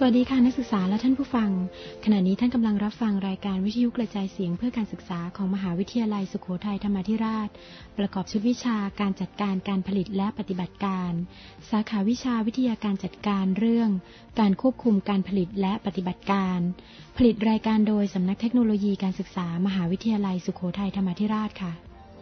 วัสดีค่ะนักศึกษาและท่านผู้ฟังขณะนี้ท่านกำลังรับฟังรายการวิทยุกระจายเสียงเพื่อการศึกษาของมหาวิทยาลัยสุโขทัยธรรมาธิราชประกอบชุดวิชาการจัดการการผลิตและปฏิบัติการสาขาวิชาวิทยาการจัดการเรื่องการควบคุมการผลิตและปฏิบัติการผลิตรายการโดยสำนักเทคโนโลยีการศึกษามหาวิทยาลัยสุโขทัยธรรมาธิราชค่ะ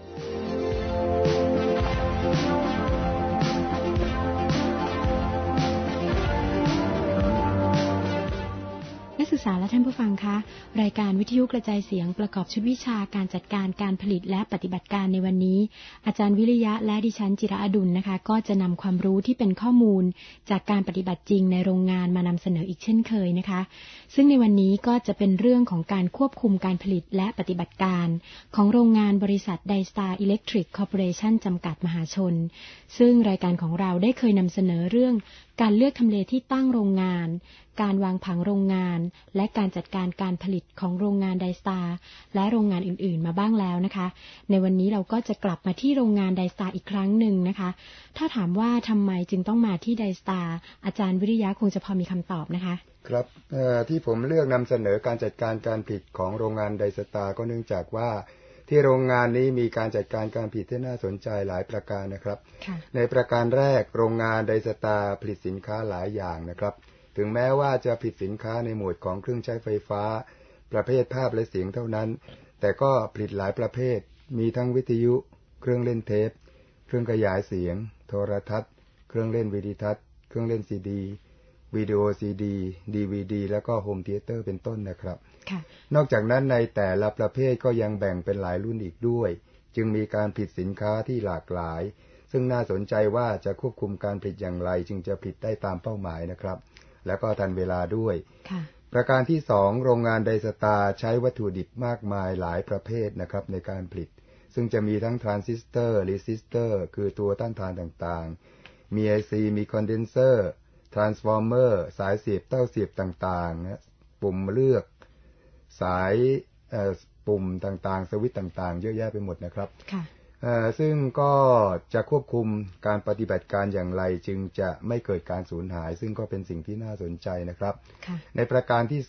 นักศึกษาและท่านผู้ฟังคะรายการวิทยุกระจายเสียงประกอบชุดวิชาการจัดการการผลิตและปฏิบัติการในวันนี้อาจารย์วิริยะและดิฉันจิระอดุลนะคะก็จะนำความรู้ที่เป็นข้อมูลจากการปฏิบัติจริงในโรงงานมานำเสนออีกเช่นเคยนะคะซึ่งในวันนี้ก็จะเป็นเรื่องของการควบคุมการผลิตและปฏิบัติการของโรงงานบริษัท Daystar Electric Corporation จำกัดมหาชนซึ่งรายการของเราได้เคยนำเสนอเรื่องการเลือกทำเลที่ตั้งโรงงานการวางผังโรงงานและการจัดการการผลิตของโรงงาน Daystar และโรงงานอื่นๆมาบ้างแล้วนะคะในวันนี้เราก็จะกลับมาที่โรงงาน Daystar อีกครั้งหนึ่งนะคะถ้าถามว่าทำไมจึงต้องมาที่ Daystar อาจารย์วิริยะคงจะพอมีคำตอบนะคะครับที่ผมเลือกนำเสนอการจัดการการผลิตของโรงงาน Daystar ก็เนื่องจากว่าที่โรงงานนี้มีการจัดการการผลิตที่น่าสนใจหลายประการนะครับในประการแรกโรงงาน Daystar ผลิตสินค้าหลายอย่างนะครับถึงแม้ว่าจะผลิตสินค้าในหมวดของเครื่องใช้ไฟฟ้าประเภทภาพและเสียงเท่านั้นแต่ก็ผลิตหลายประเภทมีทั้งวิทยุเครื่องเล่นเทปเครื่องขยายเสียงโทรทัศน์เครื่องเล่นวิดีทัศน์เครื่องเล่นซีดีวิดีโอซีดีดีวีดีแล้วก็โฮมเธียเตอร์เป็นต้นนะครับนอกจากนั้นในแต่ละประเภทก็ยังแบ่งเป็นหลายรุ่นอีกด้วยจึงมีการผลิตสินค้าที่หลากหลายซึ่งน่าสนใจว่าจะควบคุมการผลิตอย่างไรจึงจะผลิตได้ตามเป้าหมายนะครับแล้วก็ทันเวลาด้วยประการที่2โรงงาน Daystar ใช้วัตถุดิบมากมายหลายประเภทนะครับในการผลิตซึ่งจะมีทั้งทรานซิสเตอร์รีซิสเตอร์คือตัวต้านทานต่างๆมี IC มีคอนเดนเซอร์ทรานส์ฟอร์เมอร์สายเสียบเต้าเสียบต่างๆปุ่มเลือกสายปุ่มต่างๆสวิตช์ต่างๆเยอะแยะไปหมดนะครับซึ่งก็จะควบคุมการปฏิบัติการอย่างไรจึงจะไม่เกิดการสูญหายซึ่งก็เป็นสิ่งที่น่าสนใจนะครับในประการที่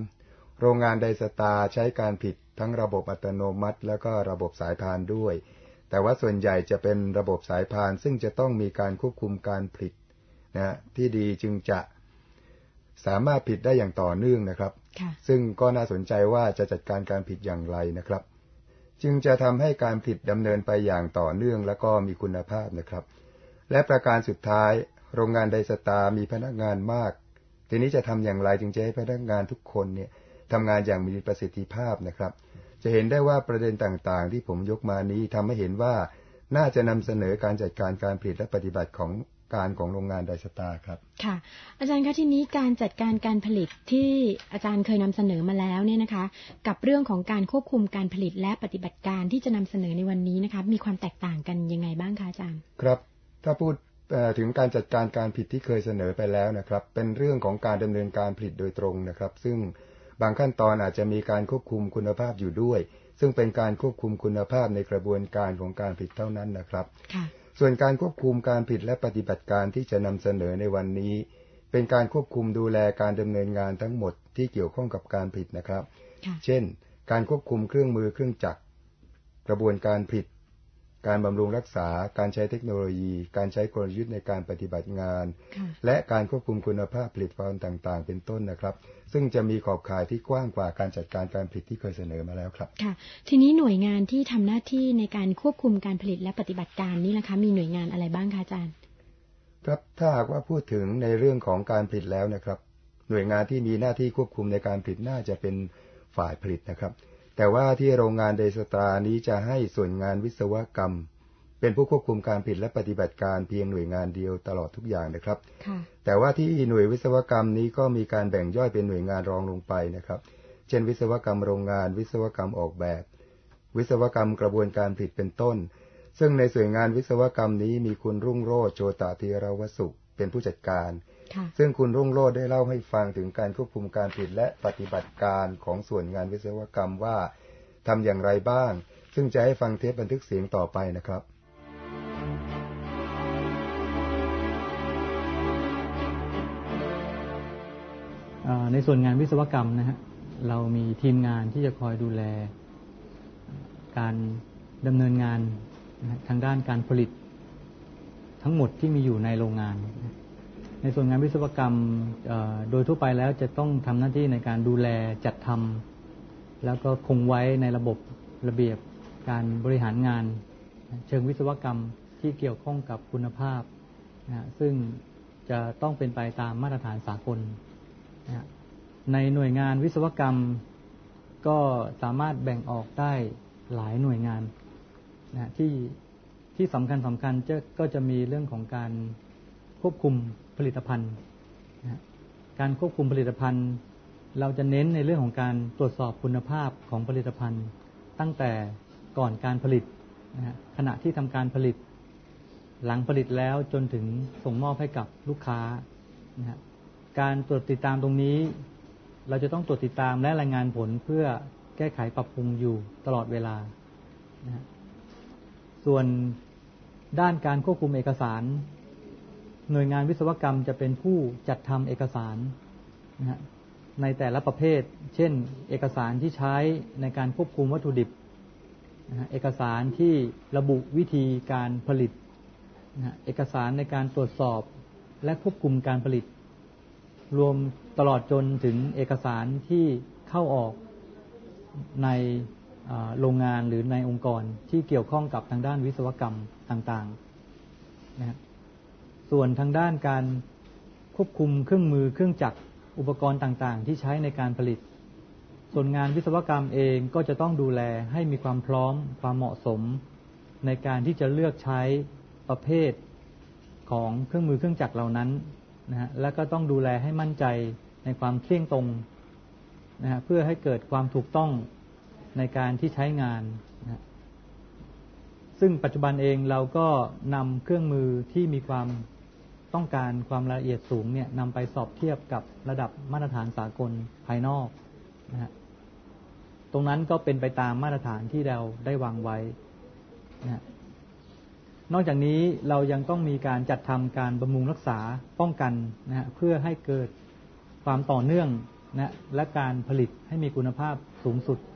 3โรงงาน Daystar ใช้การผลิตทั้งระบบอัตโนมัติแล้วก็ระบบสายพานด้วยแต่ว่าส่วนใหญ่จะเป็นระบบสายพานซึ่งจะต้องมีการควบคุมการผลิตนะที่ดีจึงจะสามารถผลิตได้อย่างต่อเนื่องนะครับซึ่งก็น่าสนใจว่าจะจัดการการผลิตอย่างไรนะครับจึงจะทำให้การผลิตดำเนินไปอย่างต่อเนื่องและก็มีคุณภาพนะครับและประการสุดท้ายโรงงาน Daystar มีพนักงานมากทีนี้จะทำอย่างไรจึงจะให้พนักงานทุกคนเนี่ยทำงานอย่างมีประสิทธิภาพนะครับจะเห็นได้ว่าประเด็นต่างๆที่ผมยกมานี้ทำให้เห็นว่าน่าจะนำเสนอการจัดการการผลิตและปฏิบัติของการของโรงงาน Daystar ครับค่ะอาจารย์คะทีนี้การจัดการการผลิตที่อาจารย์เคยนำเสนอมาแล้วเนี่ยนะคะกับเรื่องของการควบคุมการผลิตและปฏิบัติการที่จะนำเสนอในวันนี้นะคะมีความแตกต่างกันยังไงบ้างคะอาจารย์ครับถ้าพูดถึงการจัดการการผลิตที่เคยเสนอไปแล้วนะครับเป็นเรื่องของการดำเนินการผลิตโดยตรงนะครับซึ่งบางขั้นตอนอาจจะมีการควบคุมคุณภาพอยู่ด้วยซึ่งเป็นการควบคุมคุณภาพในกระบวนการของการผลิตเท่านั้นนะครับส่วนการควบคุมการผลิตและปฏิบัติการที่จะนำเสนอในวันนี้เป็นการควบคุมดูแลการดำเนินงานทั้งหมดที่เกี่ยวข้องกับการผลิตนะครับเช่นการควบคุมเครื่องมือเครื่องจักรกระบวนการผลิตการบำรุงรักษาการใช้เทคโนโลยีการใช้กลยุทธ์ในการปฏิบัติงานและการควบคุมคุณภาพผลิตภัณฑ์ต่างๆเป็นต้นนะครับซึ่งจะมีขอบข่ายที่กว้างกว่าการจัดการการผลิตที่เคยเสนอมาแล้วครับค่ะทีนี้หน่วยงานที่ทำหน้าที่ในการควบคุมการผลิตและปฏิบัติการนี่นะคะมีหน่วยงานอะไรบ้างคะอาจารย์ครับถ้าหากว่าพูดถึงในเรื่องของการผลิตแล้วนะครับหน่วยงานที่มีหน้าที่ควบคุมในการผลิตน่าจะเป็นฝ่ายผลิตนะครับแต่ว่าที่โรงงาน Daystar นี้จะให้ส่วนงานวิศวกรรมเป็นผู้ควบคุมการผลิตและปฏิบัติการเพียงหน่วยงานเดียวตลอดทุกอย่างนะครับแต่ว่าที่หน่วยวิศวกรรมนี้ก็มีการแบ่งย่อยเป็นหน่วยงานรองลงไปนะครับเช่นวิศวกรรมโรงงานวิศวกรรมออกแบบวิศวกรรมกระบวนการผลิตเป็นต้นซึ่งในส่วนงานวิศวกรรมนี้มีคุณรุ่งโรจน์โชตธีรวสุเป็นผู้จัดการซึ่งคุณรุ่งโรจน์ได้เล่าให้ฟังถึงการควบคุมการผลิตและปฏิบัติการของส่วนงานวิศวกรรมว่าทำอย่างไรบ้างซึ่งจะให้ฟังเทปบันทึกเสียงต่อไปนะครับในส่วนงานวิศวกรรมนะฮะเรามีทีมงานที่จะคอยดูแลการดำเนินงานทางด้านการผลิตทั้งหมดที่มีอยู่ในโรงงานในส่วนงานวิศวกรรมโดยทั่วไปแล้วจะต้องทำหน้าที่ในการดูแลจัดทำแล้วก็คงไว้ในระบบระเบียบการบริหารงานเชิงวิศวกรรมที่เกี่ยวข้องกับคุณภาพนะซึ่งจะต้องเป็นไปตามมาตรฐานสากลนะในหน่วยงานวิศวกรรมก็สามารถแบ่งออกได้หลายหน่วยงานนะที่สำคัญก็จะมีเรื่องของการควบคุมผลิตภัณฑ์นะการควบคุมผลิตภัณฑ์เราจะเน้นในเรื่องของการตรวจสอบคุณภาพของผลิตภัณฑ์ตั้งแต่ก่อนการผลิตนะขณะที่ทำการผลิตหลังผลิตแล้วจนถึงส่งมอบให้กับลูกค้านะการตรวจติดตามตรงนี้เราจะต้องตรวจติดตามและรายงานผลเพื่อแก้ไขปรับปรุงอยู่ตลอดเวลานะส่วนด้านการควบคุมเอกสารหน่วยงานวิศวกรรมจะเป็นผู้จัดทำเอกสารนะในแต่ละประเภทเช่นเอกสารที่ใช้ในการควบคุมวัตถุดิบนะเอกสารที่ระบุวิธีการผลิตนะเอกสารในการตรวจสอบและควบคุมการผลิตรวมตลอดจนถึงเอกสารที่เข้าออกในโรงงานหรือในองค์กรที่เกี่ยวข้องกับทางด้านวิศวกรรมต่างๆนะส่วนทางด้านการควบคุมเครื่องมือเครื่องจักรอุปกรณ์ต่างๆที่ใช้ในการผลิตส่วนงานวิศวกรรมเองก็จะต้องดูแลให้มีความพร้อมความเหมาะสมในการที่จะเลือกใช้ประเภทของเครื่องมือเครื่องจักรเหล่านั้นนะฮะและก็ต้องดูแลให้มั่นใจในความเที่ยงตรงนะฮะเพื่อให้เกิดความถูกต้องในการที่ใช้งานนะซึ่งปัจจุบันเองเราก็นำเครื่องมือที่มีความต้องการความละเอียดสูงเนี่ยนำไปสอบเทียบกับระดับมาตรฐานสากลภายนอกนะฮะตรงนั้นก็เป็นไปตามมาตรฐานที่เราได้วางไว้นะนอกจากนี้เรายังต้องมีการจัดทำการบำรุงรักษาป้องกันนะฮะเพื่อให้เกิดความต่อเนื่องนะและการผลิตให้มีคุณภาพสูงสุด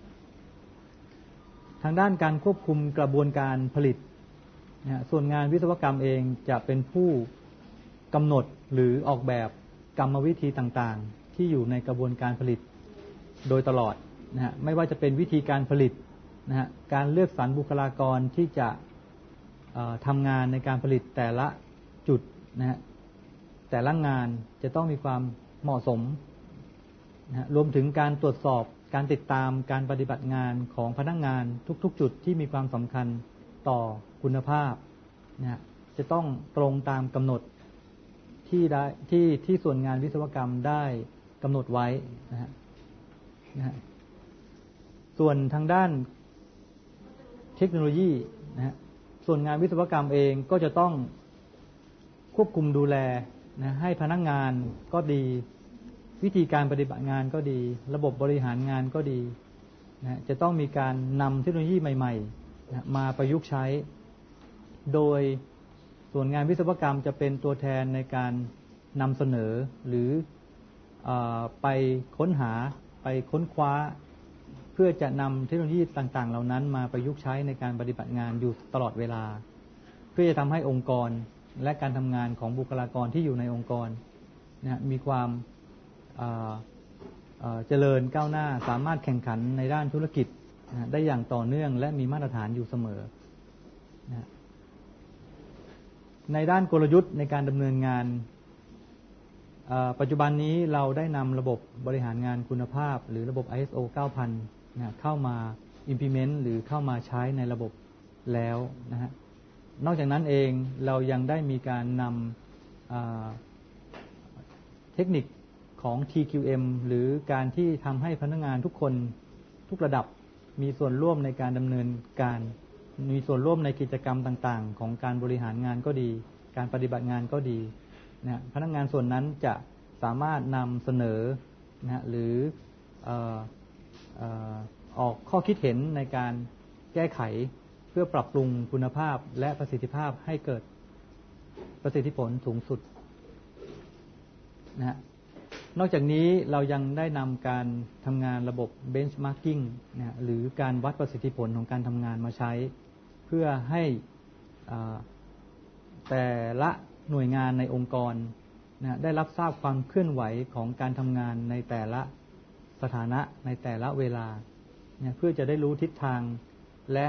ทางด้านการควบคุมกระบวนการผลิตนะส่วนงานวิศวกรรมเองจะเป็นผู้กำหนดหรือออกแบบกรรมวิธีต่างๆที่อยู่ในกระบวนการผลิตโดยตลอดนะฮะไม่ว่าจะเป็นวิธีการผลิตนะฮะการเลือกสรรบุคลากรที่จะทำงานในการผลิตแต่ละจุดนะฮะแต่ละงานจะต้องมีความเหมาะสมนะฮะรวมถึงการตรวจสอบการติดตามการปฏิบัติงานของพนักงานทุกๆจุดที่มีความสำคัญต่อคุณภาพนะฮะจะต้องตรงตามกำหนดที่ส่วนงานวิศวกรรมได้กำหนดไว้นะฮะส่วนทางด้านเทคโนโลยีนะฮะส่วนงานวิศวกรรมเองก็จะต้องควบคุมดูแลนะให้พนักงานก็ดีวิธีการปฏิบัติงานก็ดีระบบบริหารงานก็ดีนะจะต้องมีการนำเทคโนโลยีใหม่ๆนะมาประยุกต์ใช้โดยส่วนงานวิศวกรรมจะเป็นตัวแทนในการนำเสนอหรือไปค้นหาไปค้นคว้าเพื่อจะนำเทคโนโลยีต่างๆเหล่านั้นมาประยุกต์ใช้ในการปฏิบัติงานอยู่ตลอดเวลาเพื่อจะทำให้องค์กรและการทำงานของบุคลากรที่อยู่ในองค์กรนะมีความเจริญก้าวหน้าสามารถแข่งขันในด้านธุรกิจได้อย่างต่อเนื่องและมีมาตรฐานอยู่เสมอนะในด้านกลยุทธ์ในการดำเนินงานปัจจุบันนี้เราได้นำระบบบริหารงานคุณภาพหรือระบบ ISO 9000 นะเข้ามา implement หรือเข้ามาใช้ในระบบแล้วนะฮะนอกจากนั้นเองเรายังได้มีการนำเทคนิคของ TQM หรือการที่ทำให้พนักงานทุกคนทุกระดับมีส่วนร่วมในการดำเนินการมีส่วนร่วมในกิจกรรมต่างๆของการบริหารงานก็ดีการปฏิบัติงานก็ดีนะพนักงานส่วนนั้นจะสามารถนำเสนอนะหรือออกข้อคิดเห็นในการแก้ไขเพื่อปรับปรุงคุณภาพและประสิทธิภาพให้เกิดประสิทธิผลสูงสุดนะฮะนอกจากนี้เรายังได้นำการทำงานระบบ benchmarking นะหรือการวัดประสิทธิผลของการทำงานมาใช้เพื่อให้แต่ละหน่วยงานในองค์กรนะได้รับทราบความเคลื่อนไหวของการทำงานในแต่ละสถานะในแต่ละเวลาเพื่อจะได้รู้ทิศทางและ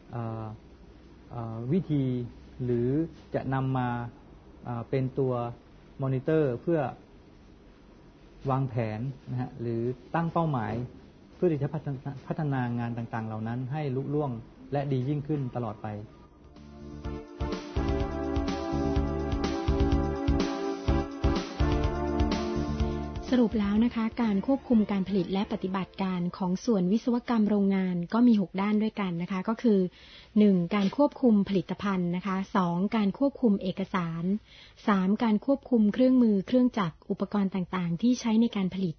วิธีหรือจะนำมาเป็นตัวมอนิเตอร์เพื่อวางแผนนะฮะหรือตั้งเป้าหมายเพื่อที่จะพัฒนางานต่างๆเหล่านั้นให้ลุล่วงและดียิ่งขึ้นตลอดไปสรุปแล้วนะคะการควบคุมการผลิตและปฏิบัติการของส่วนวิศวกรรมโรงงานก็มี6ด้านด้วยกันนะคะก็คือ 1. การควบคุมผลิตภัณฑ์นะคะ 2. การควบคุมเอกสาร 3. การควบคุมเครื่องมือเครื่องจักรอุปกรณ์ต่างๆที่ใช้ในการผลิต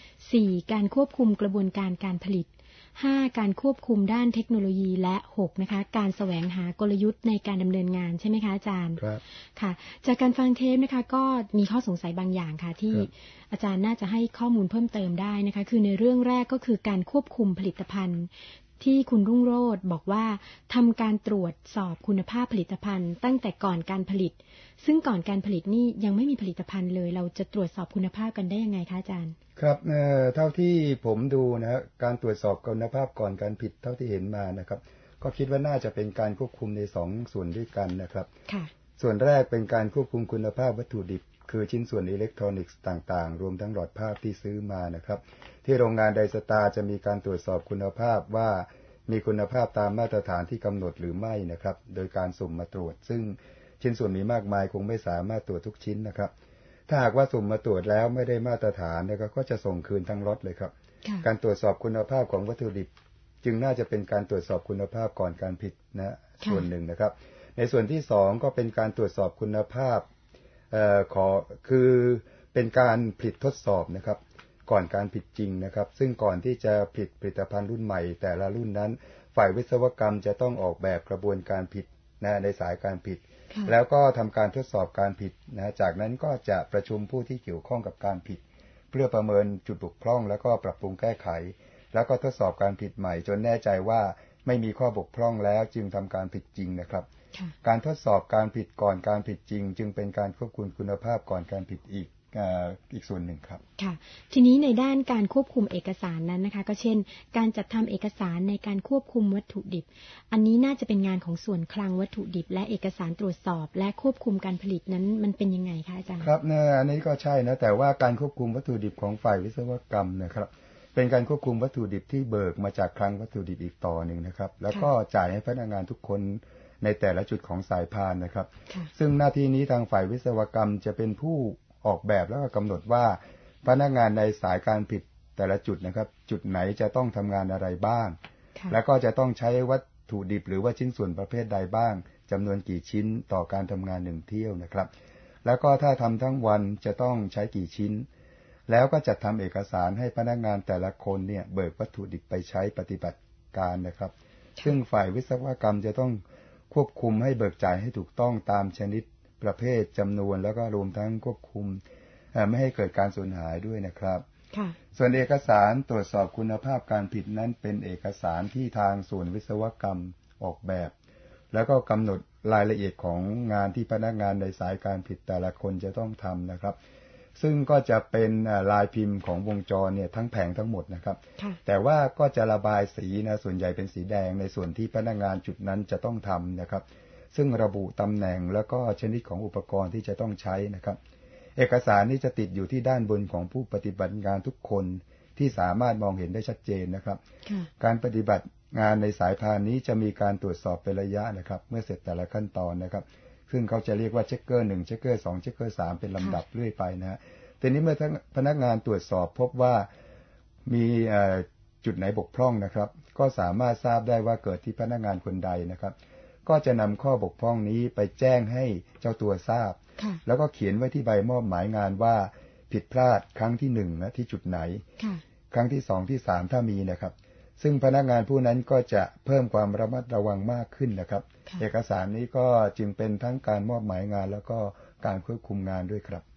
4. การควบคุมกระบวนการการผลิต 5. การควบคุมด้านเทคโนโลยีและ 6. นะคะการแสวงหากลยุทธ์ในการดำเนินงานใช่ไหมคะอาจารย์ครับค่ะจากการฟังเทปนะคะก็มีข้อสงสัยบางอย่างค่ะที่อาจารย์น่าจะให้ข้อมูลเพิ่มเติมได้นะคะคือในเรื่องแรกก็คือการควบคุมผลิตภัณฑ์ที่คุณรุ่งโรจน์บอกว่าทำการตรวจสอบคุณภาพผลิตภัณฑ์ตั้งแต่ก่อนการผลิตซึ่งก่อนการผลิตนี่ยังไม่มีผลิตภัณฑ์เลยเราจะตรวจสอบคุณภาพกันได้ยังไงคะอาจารย์ครับเท่าที่ผมดูนะการตรวจสอบคุณภาพก่อนการผลิตเท่าที่เห็นมานะครับก็คิดว่าน่าจะเป็นการควบคุมใน2ส่วนด้วยกันนะครับส่วนแรกเป็นการควบคุมคุณภาพวัตถุดิบคือชิ้นส่วนอิเล็กทรอนิกส์ต่างๆรวมทั้งหลอดภาพที่ซื้อมานะครับที่โรงงานไดสตาร์จะมีการตรวจสอบคุณภาพว่ามีคุณภาพตามมาตรฐานที่กำหนดหรือไม่นะครับโดยการสุ่มมาตรวจซึ่งชิ้นส่วนมีมากมายคงไม่สามารถตรวจทุกชิ้นนะครับถ้าหากว่าสุ่มมาตรวจแล้วไม่ได้มาตรฐานนะครับก็จะส่งคืนทั้งล็อตเลยครับการตรวจสอบคุณภาพของวัตถุดิบจึงน่าจะเป็นการตรวจสอบคุณภาพก่อนการผลิตนะส่วนหนึ่งนะครับในส่วนที่2ก็เป็นการตรวจสอบคุณภาพคือเป็นการผลิตทดสอบนะครับก่อนการผลิตจริงนะครับซึ่งก่อนที่จะผลิตผลิตภัณฑ์รุ่นใหม่แต่ละรุ่นนั้นฝ่ายวิศวกรรมจะต้องออกแบบกระบวนการผลิตนะในสายการผลิตแล้วก็ทำการทดสอบการผลิตนะจากนั้นก็จะประชุมผู้ที่เกี่ยวข้องกับการผลิตเพื่อประเมินจุดบกพร่องแล้วก็ปรับปรุงแก้ไขแล้วก็ทดสอบการผลิตใหม่จนแน่ใจว่าไม่มีข้อบกพร่องแล้วจึงทำการผลิตจริงนะครับการทดสอบการผลิตก่อนการผลิตจริงจึงเป็นการควบคุมคุณภาพก่อนการผลิตอีกส่วนหนึ่งครับค่ะทีนี้ในด้านการควบคุมเอกสารนั้นนะคะก็เช่นการจัดทำเอกสารในการควบคุมวัตถุดิบอันนี้น่าจะเป็นงานของส่วนคลังวัตถุดิบและเอกสารตรวจสอบและควบคุมการผลิตนั้นมันเป็นยังไงคะอาจารย์ครับอันนี้ก็ใช่นะแต่ว่าการควบคุมวัตถุดิบของฝ่ายวิศวกรรมนะครับเป็นการควบคุมวัตถุดิบที่เบิกมาจากคลังวัตถุดิบอีกต่อหนึ่งนะครับแล้วก็จ่ายให้พนักงานทุกคนในแต่ละจุดของสายพานนะครับซึ่งหน้าที่นี้ทางฝ่ายวิศวกรรมจะเป็นผู้ออกแบบแล้วก็กำหนดว่าพนักงานในสายการผลิตแต่ละจุดนะครับจุดไหนจะต้องทำงานอะไรบ้างแล้วก็จะต้องใช้วัตถุดิบหรือว่าชิ้นส่วนประเภทใดบ้างจำนวนกี่ชิ้นต่อการทำงาน1เที่ยวนะครับแล้วก็ถ้าทำทั้งวันจะต้องใช้กี่ชิ้นแล้วก็จัดทำเอกสารให้พนักงานแต่ละคนเนี่ยเบิกวัตถุดิบไปใช้ปฏิบัติการนะครับซึ่งฝ่ายวิศวกรรมจะต้องควบคุมให้เบิกจ่ายให้ถูกต้องตามชนิดประเภทจำนวนแล้วก็รวมทั้งควบคุมไม่ให้เกิดการสูญหายด้วยนะครับส่วนเอกสารตรวจสอบคุณภาพการผลิตนั้นเป็นเอกสารที่ทางส่วนวิศวกรรมออกแบบแล้วก็กำหนดรายละเอียดของงานที่พนักงานในสายการผลิตแต่ละคนจะต้องทำนะครับซึ่งก็จะเป็นลายพิมพ์ของวงจรเนี่ยทั้งแผงทั้งหมดนะครับแต่ว่าก็จะระบายสีนะส่วนใหญ่เป็นสีแดงในส่วนที่พนักงานจุดนั้นจะต้องทำนะครับซึ่งระบุตำแหน่งแล้วก็ชนิดของอุปกรณ์ที่จะต้องใช้นะครับเอกสารนี้จะติดอยู่ที่ด้านบนของผู้ปฏิบัติงานทุกคนที่สามารถมองเห็นได้ชัดเจนนะครับการปฏิบัติงานในสายพานนี้จะมีการตรวจสอบเป็นระยะนะครับเมื่อเสร็จแต่ละขั้นตอนนะครับซึ่งเขาจะเรียกว่าเช็คเกอร์1เช็คเกอร์2เช็คเกอร์3เป็นลำดับเรื่อยไปนะฮะทีนี้เมื่อพนักงานตรวจสอบพบว่ามีจุดไหนบกพร่องนะครับก็สามารถทราบได้ว่าเกิดที่พนักงานคนใดนะครับก็จะนำข้อบกพร่องนี้ไปแจ้งให้เจ้าตัวทราบแล้วก็เขียนไว้ที่ใบมอบหมายงานว่าผิดพลาดครั้งที่1นะที่จุดไหนครั้งที่2ที่3ถ้ามีนะครับซึ่งพนักงานผู้นั้นก็จะเพิ่มความระมัดระวังมากขึ้นนะครับเอกสารนี้ก็จึงเป็นทั้งการมอบหมายงานแล้วก็การควบคุมงานด้วยครับ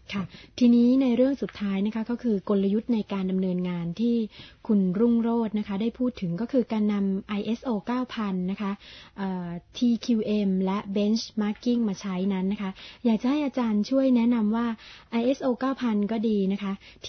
ค่ะทีนี้ในเรื่องสุดท้ายนะคะก็คือกลยุทธ์ในการดำเนินงานที่คุณรุ่งโรจน์นะคะได้พูดถึงก็คือการนำ ISO 9000 นะคะTQM และ Benchmarking มาใช้นั้นนะคะอยากจะให้อาจารย์ช่วยแนะนำว่า ISO 9000 ก็ดีนะคะ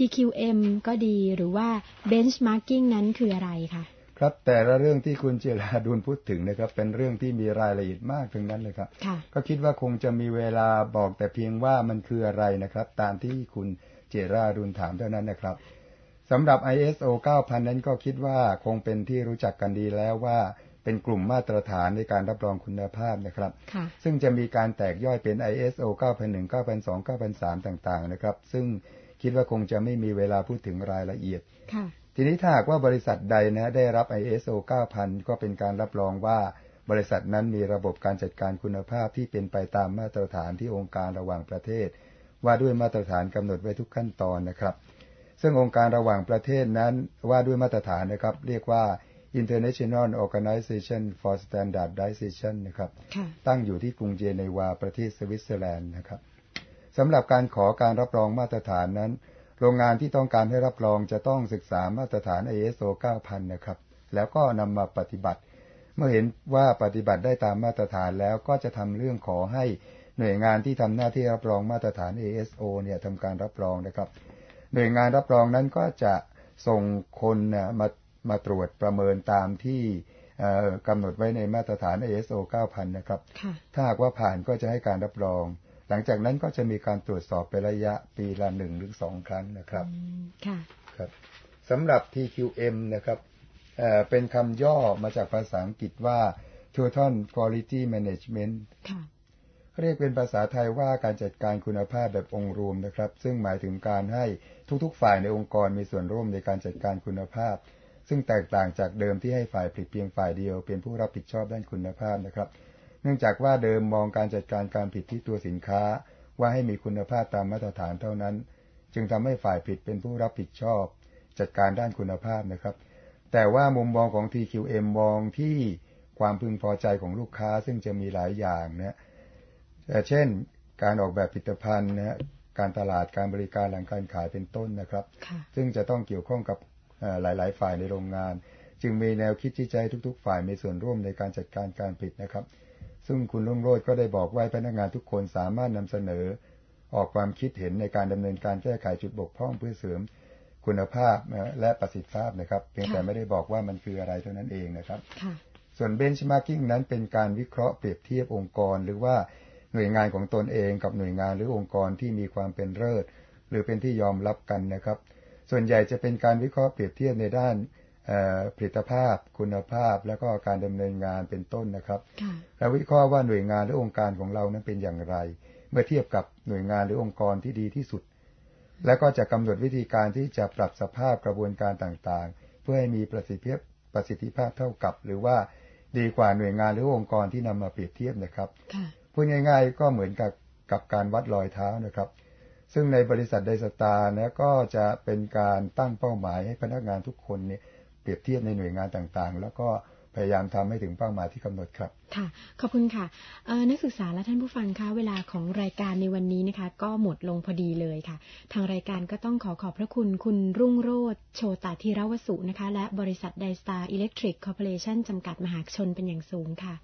TQM ก็ดีหรือว่า Benchmarking นั้นคืออะไรคะครับแต่ละเรื่องที่คุณจิราดุลพูดถึงนะครับเป็นเรื่องที่มีรายละเอียดมากทั้งนั้นเลยครับก็คิดว่าคงจะมีเวลาบอกแต่เพียงว่ามันคืออะไรนะครับตามที่คุณจิราดุลถามเท่านั้นนะครับสำหรับ ISO 9000 นั้นก็คิดว่าคงเป็นที่รู้จักกันดีแล้วว่าเป็นกลุ่มมาตรฐานในการรับรองคุณภาพนะครับซึ่งจะมีการแตกย่อยเป็น ISO 9001 9002 9003 ต่างๆนะครับซึ่งคิดว่าคงจะไม่มีเวลาพูดถึงรายละเอียดทีนี้ถ้าหากว่าบริษัทใดนะได้รับ ISO 9000 ก็เป็นการรับรองว่าบริษัทนั้นมีระบบการจัดการคุณภาพที่เป็นไปตามมาตรฐานที่องค์การระหว่างประเทศว่าด้วยมาตรฐานกำหนดไว้ทุกขั้นตอนนะครับซึ่งองค์การระหว่างประเทศนั้นว่าด้วยมาตรฐานนะครับเรียกว่า International Organization for Standardization นะครับตั้งอยู่ที่กรุงเจนีวาประเทศสวิตเซอร์แลนด์นะครับสำหรับการขอการรับรองมาตรฐานนั้นโรงงานที่ต้องการให้รับรองจะต้องศึกษามาตรฐาน ISO 9000 นะครับแล้วก็นำมาปฏิบัติเมื่อเห็นว่าปฏิบัติได้ตามมาตรฐานแล้วก็จะทำเรื่องขอให้หน่วยงานที่ทำหน้าที่รับรองมาตรฐาน ISO เนี่ยทำการรับรองนะครับหน่วยงานรับรองนั้นก็จะส่งคนมาตรวจประเมินตามที่กำหนดไว้ในมาตรฐาน ISO 9000 นะครับถ้าหากว่าผ่านก็จะให้การรับรองหลังจากนั้นก็จะมีการตรวจสอบเป็นระยะปีละ1 หรือ 2 ครั้งนะครับครับสำหรับ TQM นะครับเป็นคำย่อมาจากภาษาอังกฤษว่า Total Quality Management เรียกเป็นภาษาไทยว่าการจัดการคุณภาพแบบองค์รวมนะครับซึ่งหมายถึงการให้ทุกๆฝ่ายในองค์กรมีส่วนร่วมในการจัดการคุณภาพซึ่งแตกต่างจากเดิมที่ให้ฝ่ายผลิตเพียงฝ่ายเดียวเป็นผู้รับผิดชอบด้านคุณภาพนะครับเนื่องจากว่าเดิมมองการจัดการการผลิตที่ตัวสินค้าว่าให้มีคุณภาพตามมาตรฐานเท่านั้นจึงทำให้ฝ่ายผลิตเป็นผู้รับผิดชอบจัดการด้านคุณภาพนะครับแต่ว่ามุมมองของ TQM มองที่ความพึงพอใจของลูกค้าซึ่งจะมีหลายอย่างนะเช่นการออกแบบผลิตภัณฑ์นะการตลาดการบริการหลังการขายเป็นต้นนะครับซึ่งจะต้องเกี่ยวข้องกับหลายๆฝ่ายในโรงงานจึงมีแนวคิดที่จะให้ทุกๆฝ่ายมีส่วนร่วมในการจัดการการผลิตนะครับซึ่งคุณรุ่งโรจน์ก็ได้บอกว่าพนักงานทุกคนสามารถนำเสนอออกความคิดเห็นในการดำเนินการแก้ไขจุดบกพร่องเพื่อเสริมคุณภาพและประสิทธิภาพนะครับเพียงแต่ไม่ได้บอกว่ามันคืออะไรเท่านั้นเองนะครับส่วน Benchmarking นั้นเป็นการวิเคราะห์เปรียบเทียบองค์กรหรือว่าหน่วยงานของตนเองกับหน่วยงานหรือองค์กรที่มีความเป็นเลิศหรือเป็นที่ยอมรับกันนะครับส่วนใหญ่จะเป็นการวิเคราะห์เปรียบเทียบในด้านผลิตภาพคุณภาพแล้วก็การดำเนินงานเป็นต้นนะครับและวิเคราะห์ว่าหน่วยงานหรือองค์การของเรานั้นเป็นอย่างไรเมื่อเทียบกับหน่วยงานหรือองค์กรที่ดีที่สุดและก็จะกำหนดวิธีการที่จะปรับสภาพกระบวนการต่างๆเพื่อให้มีประสิทธิภาพเท่ากับหรือว่าดีกว่าหน่วยงานหรือองค์กรที่นำมาเปรียบเทียบนะครับพูดง่ายๆก็เหมือนกับการวัดรอยเท้านะครับซึ่งในบริษัทไดสตาร์นะก็จะเป็นการตั้งเป้าหมายให้พนักงานทุกคนเนี่ยเปรียบเทียบในหน่วยงานต่างๆแล้วก็พยายามทำให้ถึงเป้าหมายที่กำหนดครับค่ะขอบคุณค่ะนักศึกษาและท่านผู้ฟังคะเวลาของรายการในวันนี้นะคะก็หมดลงพอดีเลยค่ะทางรายการก็ต้องขอบพระคุณคุณรุ่งโรจน์โชตธีรวสุนะคะและบริษัทไดสตาร์อิเล็กทริกคอร์ปอเรชั่นจำกัดมหาชนเป็นอย่างสูงค่ะ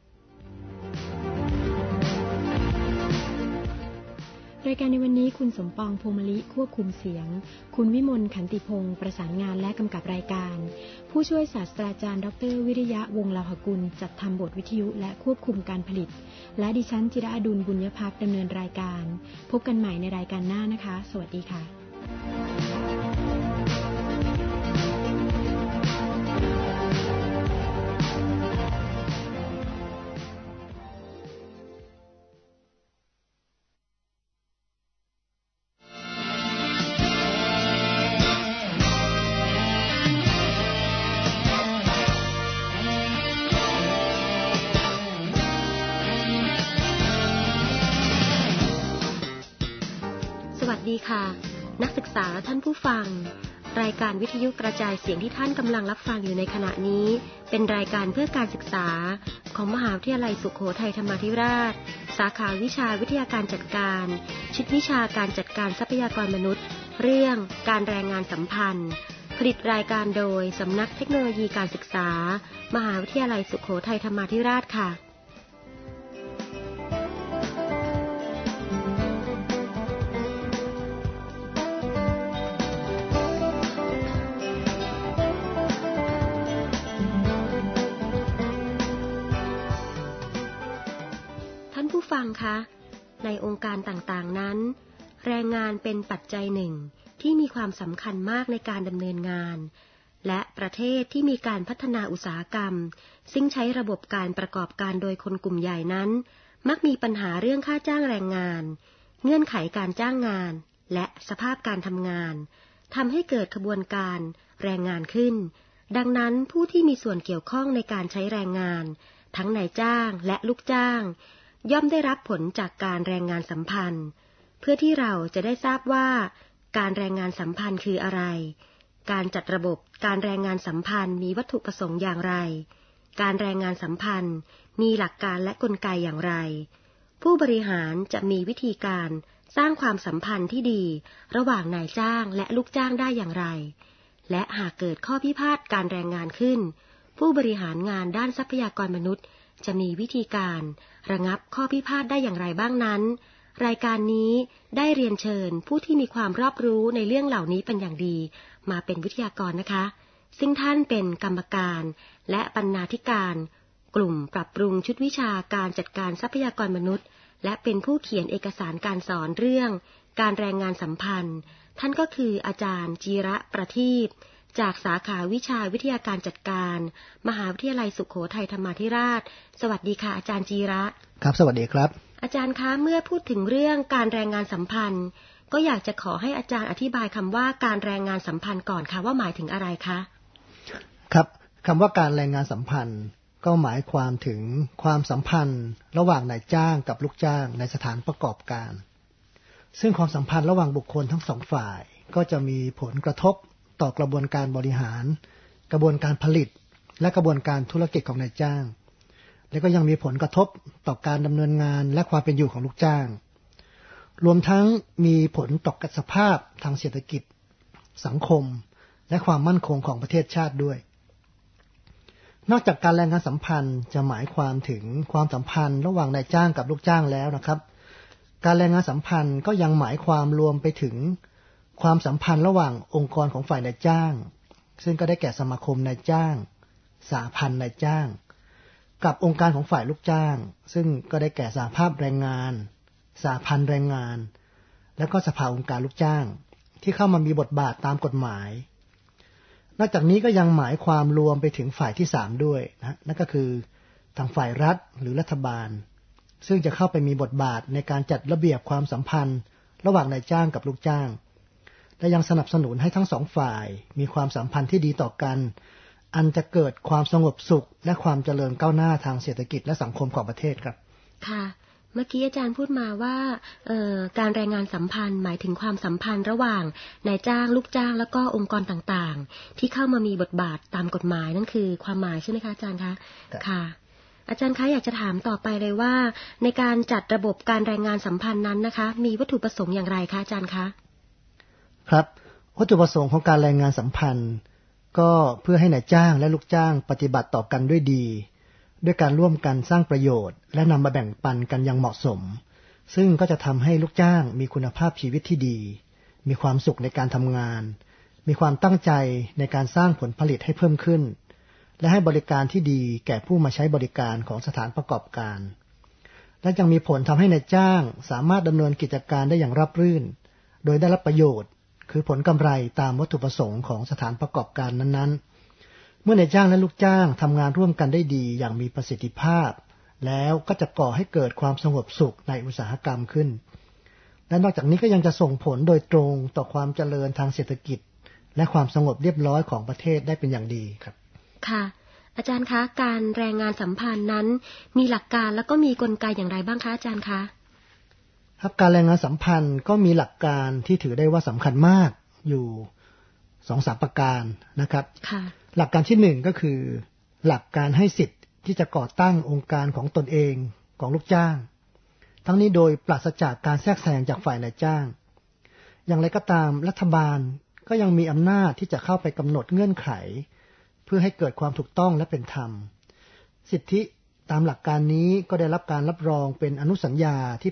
รายการในวันนี้คุณสมปองพวงมลิควบคุมเสียงคุณวิมลขันติพงศ์ประสานงานและกำกับรายการผู้ช่วยศาสตราจารย์ดร.วิริยะวงศ์ลาภกุลจัดทำบทวิทยุและควบคุมการผลิตและดิฉันจิรอดุลบุญยภักดิ์ดำเนินรายการพบกันใหม่ในรายการหน้านะคะสวัสดีค่ะค่ะนักศึกษาท่านผู้ฟังรายการวิทยุกระจายเสียงที่ท่านกำลังรับฟังอยู่ในขณะนี้เป็นรายการเพื่อการศึกษาของมหาวิทยาลัยสุโขทัยธรรมาธิราชสาขาวิชาวิทยาการจัดการชุดวิชาการจัดการทรัพยากรมนุษย์เรื่องการแรงงานสัมพันธ์ผลิตรายการโดยสำนักเทคโนโลยีการศึกษามหาวิทยาลัยสุโขทัยธรรมาธิราชค่ะท่านผู้ฟังคะในองค์การต่างๆนั้นแรงงานเป็นปัจจัยหนึ่งที่มีความสำคัญมากในการดำเนินงานและประเทศที่มีการพัฒนาอุตสาหกรรมซึ่งใช้ระบบการประกอบการโดยคนกลุ่มใหญ่นั้นมักมีปัญหาเรื่องค่าจ้างแรงงานเงื่อนไขการจ้างงานและสภาพการทำงานทำให้เกิดขบวนการแรงงานขึ้นดังนั้นผู้ที่มีส่วนเกี่ยวข้องในการใช้แรงงานทั้งนายจ้างและลูกจ้างย่อมได้รับผลจากการแรงงานสัมพันธ์เพื่อที่เราจะได้ทราบว่าการแรงงานสัมพันธ์คืออะไรการจัดระบบการแรงงานสัมพันธ์มีวัตถุประสงค์อย่างไรการแรงงานสัมพันธ์มีหลักการและกลไกอย่างไรผู้บริหารจะมีวิธีการสร้างความสัมพันธ์ที่ดีระหว่างนายจ้างและลูกจ้างได้อย่างไรและหากเกิดข้อพิพาทการแรงงานขึ้นผู้บริหารงานด้านทรัพยากรมนุษย์จะมีวิธีการระงับข้อพิพาทได้อย่างไรบ้างนั้นรายการนี้ได้เรียนเชิญผู้ที่มีความรอบรู้ในเรื่องเหล่านี้เป็นอย่างดีมาเป็นวิทยากรนะคะซึ่งท่านเป็นกรรมการและบรรณาธิการกลุ่มปรับปรุงชุดวิชาการจัดการทรัพยากรมนุษย์และเป็นผู้เขียนเอกสารการสอนเรื่องการแรงงานสัมพันธ์ท่านก็คืออาจารย์จีระประทีปจากสาขาวิชาวิทยาการจัดการมหาวิทยาลัยสุโขทัยธรรมาธิราชสวัสดีค่ะอาจารย์จีระครับสวัสดีครับอาจารย์คะเมื่อพูดถึงเรื่องการแรงงานสัมพันธ์ก็อยากจะขอให้อาจารย์อธิบายคำว่าการแรงงานสัมพันธ์ก่อนค่ะว่าหมายถึงอะไรคะครับคำว่าการแรงงานสัมพันธ์ก็หมายความถึงความสัมพันธ์ระหว่างนายจ้างกับลูกจ้างในสถานประกอบการซึ่งความสัมพันธ์ระหว่างบุคคลทั้งสองฝ่ายก็จะมีผลกระทบต่อกระบวนการบริหารกระบวนการผลิตและกระบวนการธุรกิจของนายจ้างและก็ยังมีผลกระทบต่อการดำเนินงานและความเป็นอยู่ของลูกจ้างรวมทั้งมีผลต่อสภาพทางเศรษฐกิจสังคมและความมั่นคงของประเทศชาติด้วยนอกจากการแรงงานสัมพันธ์จะหมายความถึงความสัมพันธ์ระหว่างนายจ้างกับลูกจ้างแล้วนะครับการแรงงานสัมพันธ์ก็ยังหมายความรวมไปถึงความสัมพันธ์ระหว่างองค์กรของฝ่ายนายจ้างซึ่งก็ได้แก่สมาคมนายจ้างสหพันธ์นายจ้างกับองค์การของฝ่ายลูกจ้างซึ่งก็ได้แก่สหภาพแรงงานสหพันธ์แรงงานและก็สภาองค์การลูกจ้างที่เข้ามามีบทบาทตามกฎหมายนอกจากนี้ก็ยังหมายความรวมไปถึงฝ่ายที่3ด้วยนะนั่นก็คือทางฝ่ายรัฐหรือรัฐบาลซึ่งจะเข้าไปมีบทบาทในการจัดระเบียบความสัมพันธ์ระหว่างนายจ้างกับลูกจ้างและยังสนับสนุนให้ทั้งสองฝ่ายมีความสัมพันธ์ที่ดีต่อกันอันจะเกิดความสงบสุขและความเจริญก้าวหน้าทางเศรษฐกิจและสังคมของประเทศครับค่ะเมื่อกี้อาจารย์พูดมาว่าการแรงงานสัมพันธ์หมายถึงความสัมพันธ์ระหว่างนายจ้างลูกจ้างแล้วก็องค์กรต่างๆที่เข้ามามีบทบาทตามกฎหมายนั่นคือความหมายใช่ไหมคะอาจารย์คะค่ะอาจารย์คะอยากจะถามต่อไปเลยว่าในการจัดระบบการแรงงานสัมพันธ์นั้นนะคะมีวัตถุประสงค์อย่างไรคะอาจารย์คะครับวัตถุประสงค์ของการแรงงานสัมพันธ์ก็เพื่อให้นายจ้างและลูกจ้างปฏิบัติต่อกันด้วยดีด้วยการร่วมกันสร้างประโยชน์และนำมาแบ่งปันกันอย่างเหมาะสมซึ่งก็จะทำให้ลูกจ้างมีคุณภาพชีวิตที่ดีมีความสุขในการทำงานมีความตั้งใจในการสร้างผลผลิตให้เพิ่มขึ้นและให้บริการที่ดีแก่ผู้มาใช้บริการของสถานประกอบการและยังมีผลทำให้นายจ้างสามารถดำเนินกิจการได้อย่างราบรื่นโดยได้รับประโยชน์คือผลกำไรตามวัตถุประสงค์ของสถานประกอบการนั้นๆเมื่อนายจ้างและลูกจ้างทำงานร่วมกันได้ดีอย่างมีประสิทธิภาพแล้วก็จะก่อให้เกิดความสงบสุขในอุตสาหกรรมขึ้นและนอกจากนี้ก็ยังจะส่งผลโดยตรงต่อความเจริญทางเศรษฐกิจและความสงบเรียบร้อยของประเทศได้เป็นอย่างดีครับค่ะอาจารย์คะการแรงงานสัมพันธ์นั้นมีหลักการแล้วก็มีกลไกอย่างไรบ้างคะอาจารย์คะครับการแรงงานสัมพันธ์ก็มีหลักการที่ถือได้ว่าสำคัญมากอยู่ 2-3 ประการนะครับหลักการที่1ก็คือหลักการให้สิทธิ์ที่จะก่อตั้งองค์การของตนเองของลูกจ้างทั้งนี้โดยปราศจากการแทรกแซงจากฝ่ายนายจ้างอย่างไรก็ตามรัฐบาลก็ยังมีอำนาจที่จะเข้าไปกำหนดเงื่อนไขเพื่อให้เกิดความถูกต้องและเป็นธรรมสิทธิตามหลักการนี้ก็ได้รับการรับรองเป็นอนุสัญญาที่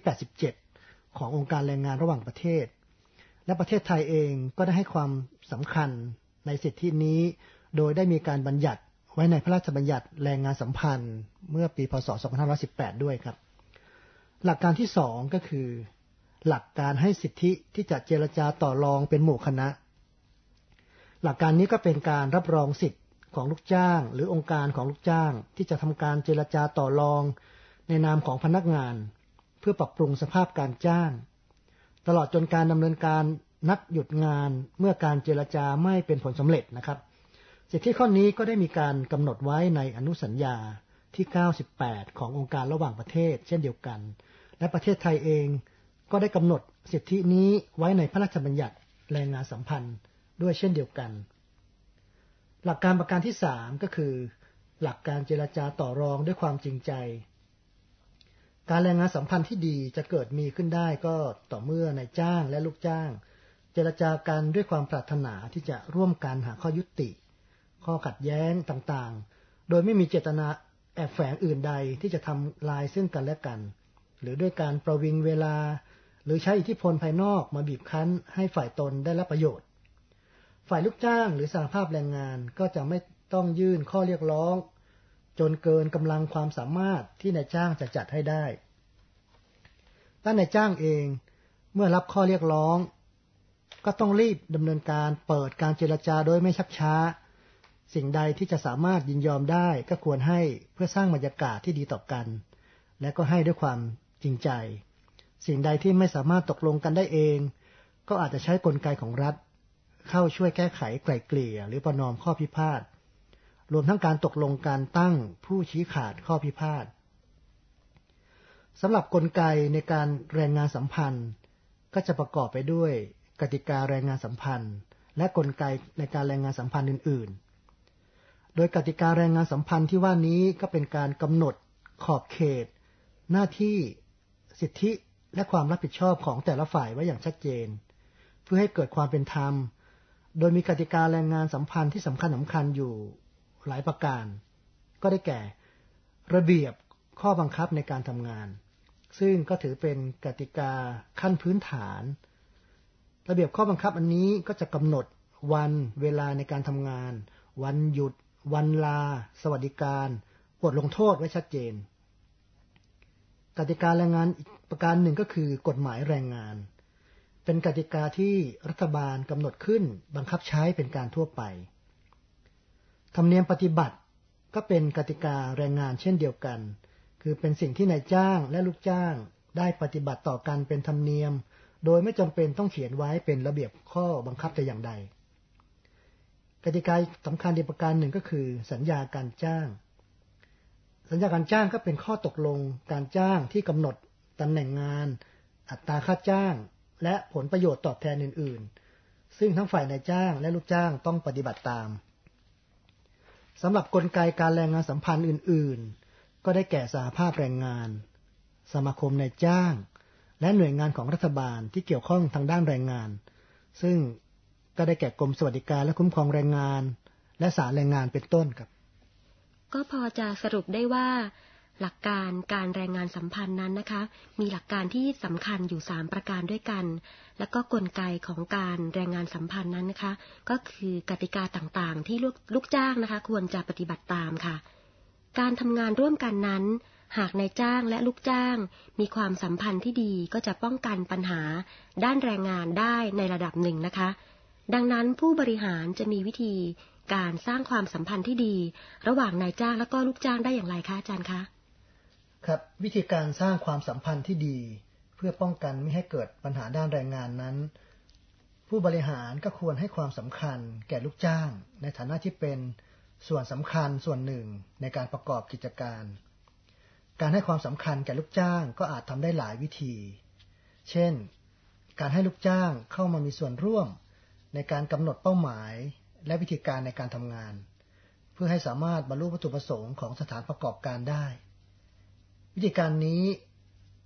87ขององค์การแรงงานระหว่างประเทศและประเทศไทยเองก็ได้ให้ความสำคัญในสิทธินี้โดยได้มีการบัญญัติไว้ในพระราชบัญญัติแรงงานสัมพันธ์เมื่อปีพ.ศ. 2518ด้วยครับหลักการที่2ก็คือหลักการให้สิทธิที่จะเจรจาต่อรองเป็นหมู่คณะหลักการนี้ก็เป็นการรับรองสิทธิของลูกจ้างหรือองค์การของลูกจ้างที่จะทำการเจรจาต่อรองในนามของพนักงานเพื่อปรับปรุงสภาพการจ้างตลอดจนการดำเนินการนัดหยุดงานเมื่อการเจรจาไม่เป็นผลสำเร็จนะครับสิทธิข้อนี้ก็ได้มีการกำหนดไว้ในอนุสัญญาที่98ขององค์การระหว่างประเทศเช่นเดียวกันและประเทศไทยเองก็ได้กำหนดสิทธินี้ไว้ในพระราชบัญญัติแรงงานสัมพันธ์ด้วยเช่นเดียวกันหลักการประการที่3ก็คือหลักการเจรจาต่อรองด้วยความจริงใจการแรงงานสัมพันธ์ที่ดีจะเกิดมีขึ้นได้ก็ต่อเมื่อนายจ้างและลูกจ้างเจรจากันด้วยความปรารถนาที่จะร่วมกันหาข้อยุติข้อขัดแย้งต่างๆโดยไม่มีเจตนาแอบแฝงอื่นใดที่จะทำลายซึ่งกันและกันหรือด้วยการประวิงเวลาหรือใช้อิทธิพลภายนอกมาบีบคั้นให้ฝ่ายตนได้รับประโยชน์ฝ่ายลูกจ้างหรือสหภาพแรงงานก็จะไม่ต้องยื่นข้อเรียกร้องจนเกินกำลังความสามารถที่นายจ้างจะจัดให้ได้ด้านนายจ้างเองเมื่อรับข้อเรียกร้องก็ต้องรีบดำเนินการเปิดการเจรจาโดยไม่ชักช้าสิ่งใดที่จะสามารถยินยอมได้ก็ควรให้เพื่อสร้างบรรยากาศที่ดีต่อกันและก็ให้ด้วยความจริงใจสิ่งใดที่ไม่สามารถตกลงกันได้เองก็อาจจะใช้กลไกของรัฐเข้าช่วยแก้ไขไกล่เกลี่ยหรือประนอมข้อพิพาทรวมทั้งการตกลงการตั้งผู้ชี้ขาดข้อพิพาทสำหรับกลไกในการแรงงานสัมพันธ์ก็จะประกอบไปด้วยกติกาแรงงานสัมพันธ์และกลไกในการแรงงานสัมพันธ์อื่นๆโดยกติกาแรงงานสัมพันธ์ที่ว่านี้ก็เป็นการกำหนดขอบเขตหน้าที่สิทธิและความรับผิดชอบของแต่ละฝ่ายไว้อย่างชัดเจนเพื่อให้เกิดความเป็นธรรมโดยมีกติกาแรงงานสัมพันธ์ที่สำคัญอยู่หลายประการก็ได้แก่ระเบียบข้อบังคับในการทำงานซึ่งก็ถือเป็นกติกาขั้นพื้นฐานระเบียบข้อบังคับอันนี้ก็จะกำหนดวันเวลาในการทำงานวันหยุดวันลาสวัสดิการบทลงโทษไว้ชัดเจนกติกาแรงงานอีกประการหนึ่งก็คือกฎหมายแรงงานเป็นกติกาที่รัฐบาลกำหนดขึ้นบังคับใช้เป็นการทั่วไปธรรมเนียมปฏิบัติก็เป็นกติกาแรงงานเช่นเดียวกันคือเป็นสิ่งที่นายจ้างและลูกจ้างได้ปฏิบัติต่อกันเป็นธรรมเนียมโดยไม่จำเป็นต้องเขียนไว้เป็นระเบียบข้อบังคับแต่อย่างใดกติกาสำคัญอีกประการหนึ่งก็คือสัญญาการจ้างสัญญาการจ้างก็เป็นข้อตกลงการจ้างที่กำหนดตำแหน่งงานอัตราค่าจ้างและผลประโยชน์ตอบแทนอื่นๆซึ่งทั้งฝ่ายนายจ้างและลูกจ้างต้องปฏิบัติตามสำหรับกลไกการแรงงานสัมพันธ์อื่นๆก็ได้แก่สหภาพแรงงานสมาคมนายจ้างและหน่วยงานของรัฐบาลที่เกี่ยวข้องทางด้านแรงงานซึ่งก็ได้แก่กรมสวัสดิการและคุ้มครองแรงงานและศาลแรงงานเป็นต้นครับก็พอจะสรุปได้ว่าหลักการการแรงงานสัมพันธ์นั้นนะคะมีหลักการที่สำคัญอยู่3ประการด้วยกันแล้วก็กลไกของการแรงงานสัมพันธ์นั้นนะคะก็คือกติกาต่างๆที่ลูกจ้างนะคะควรจะปฏิบัติตามค่ะการทำงานร่วมกันนั้นหากนายจ้างและลูกจ้างมีความสัมพันธ์ที่ดีก็จะป้องกันปัญหาด้านแรงงานได้ในระดับหนึ่งนะคะดังนั้นผู้บริหารจะมีวิธีการสร้างความสัมพันธ์ที่ดีระหว่างนายจ้างและก็ลูกจ้างได้อย่างไรคะอาจารย์คะครับวิธีการสร้างความสัมพันธ์ที่ดีเพื่อป้องกันไม่ให้เกิดปัญหาด้านแรงงานนั้นผู้บริหารก็ควรให้ความสำคัญแก่ลูกจ้างในฐานะที่เป็นส่วนสำคัญส่วนหนึ่งในการประกอบกิจการการให้ความสำคัญแก่ลูกจ้างก็อาจทำได้หลายวิธีเช่นการให้ลูกจ้างเข้ามามีส่วนร่วมในการกำหนดเป้าหมายและวิธีการในการทำงานเพื่อให้สามารถบรรลุวัตถุประสงค์ของสถานประกอบการได้วิธีการนี้ผ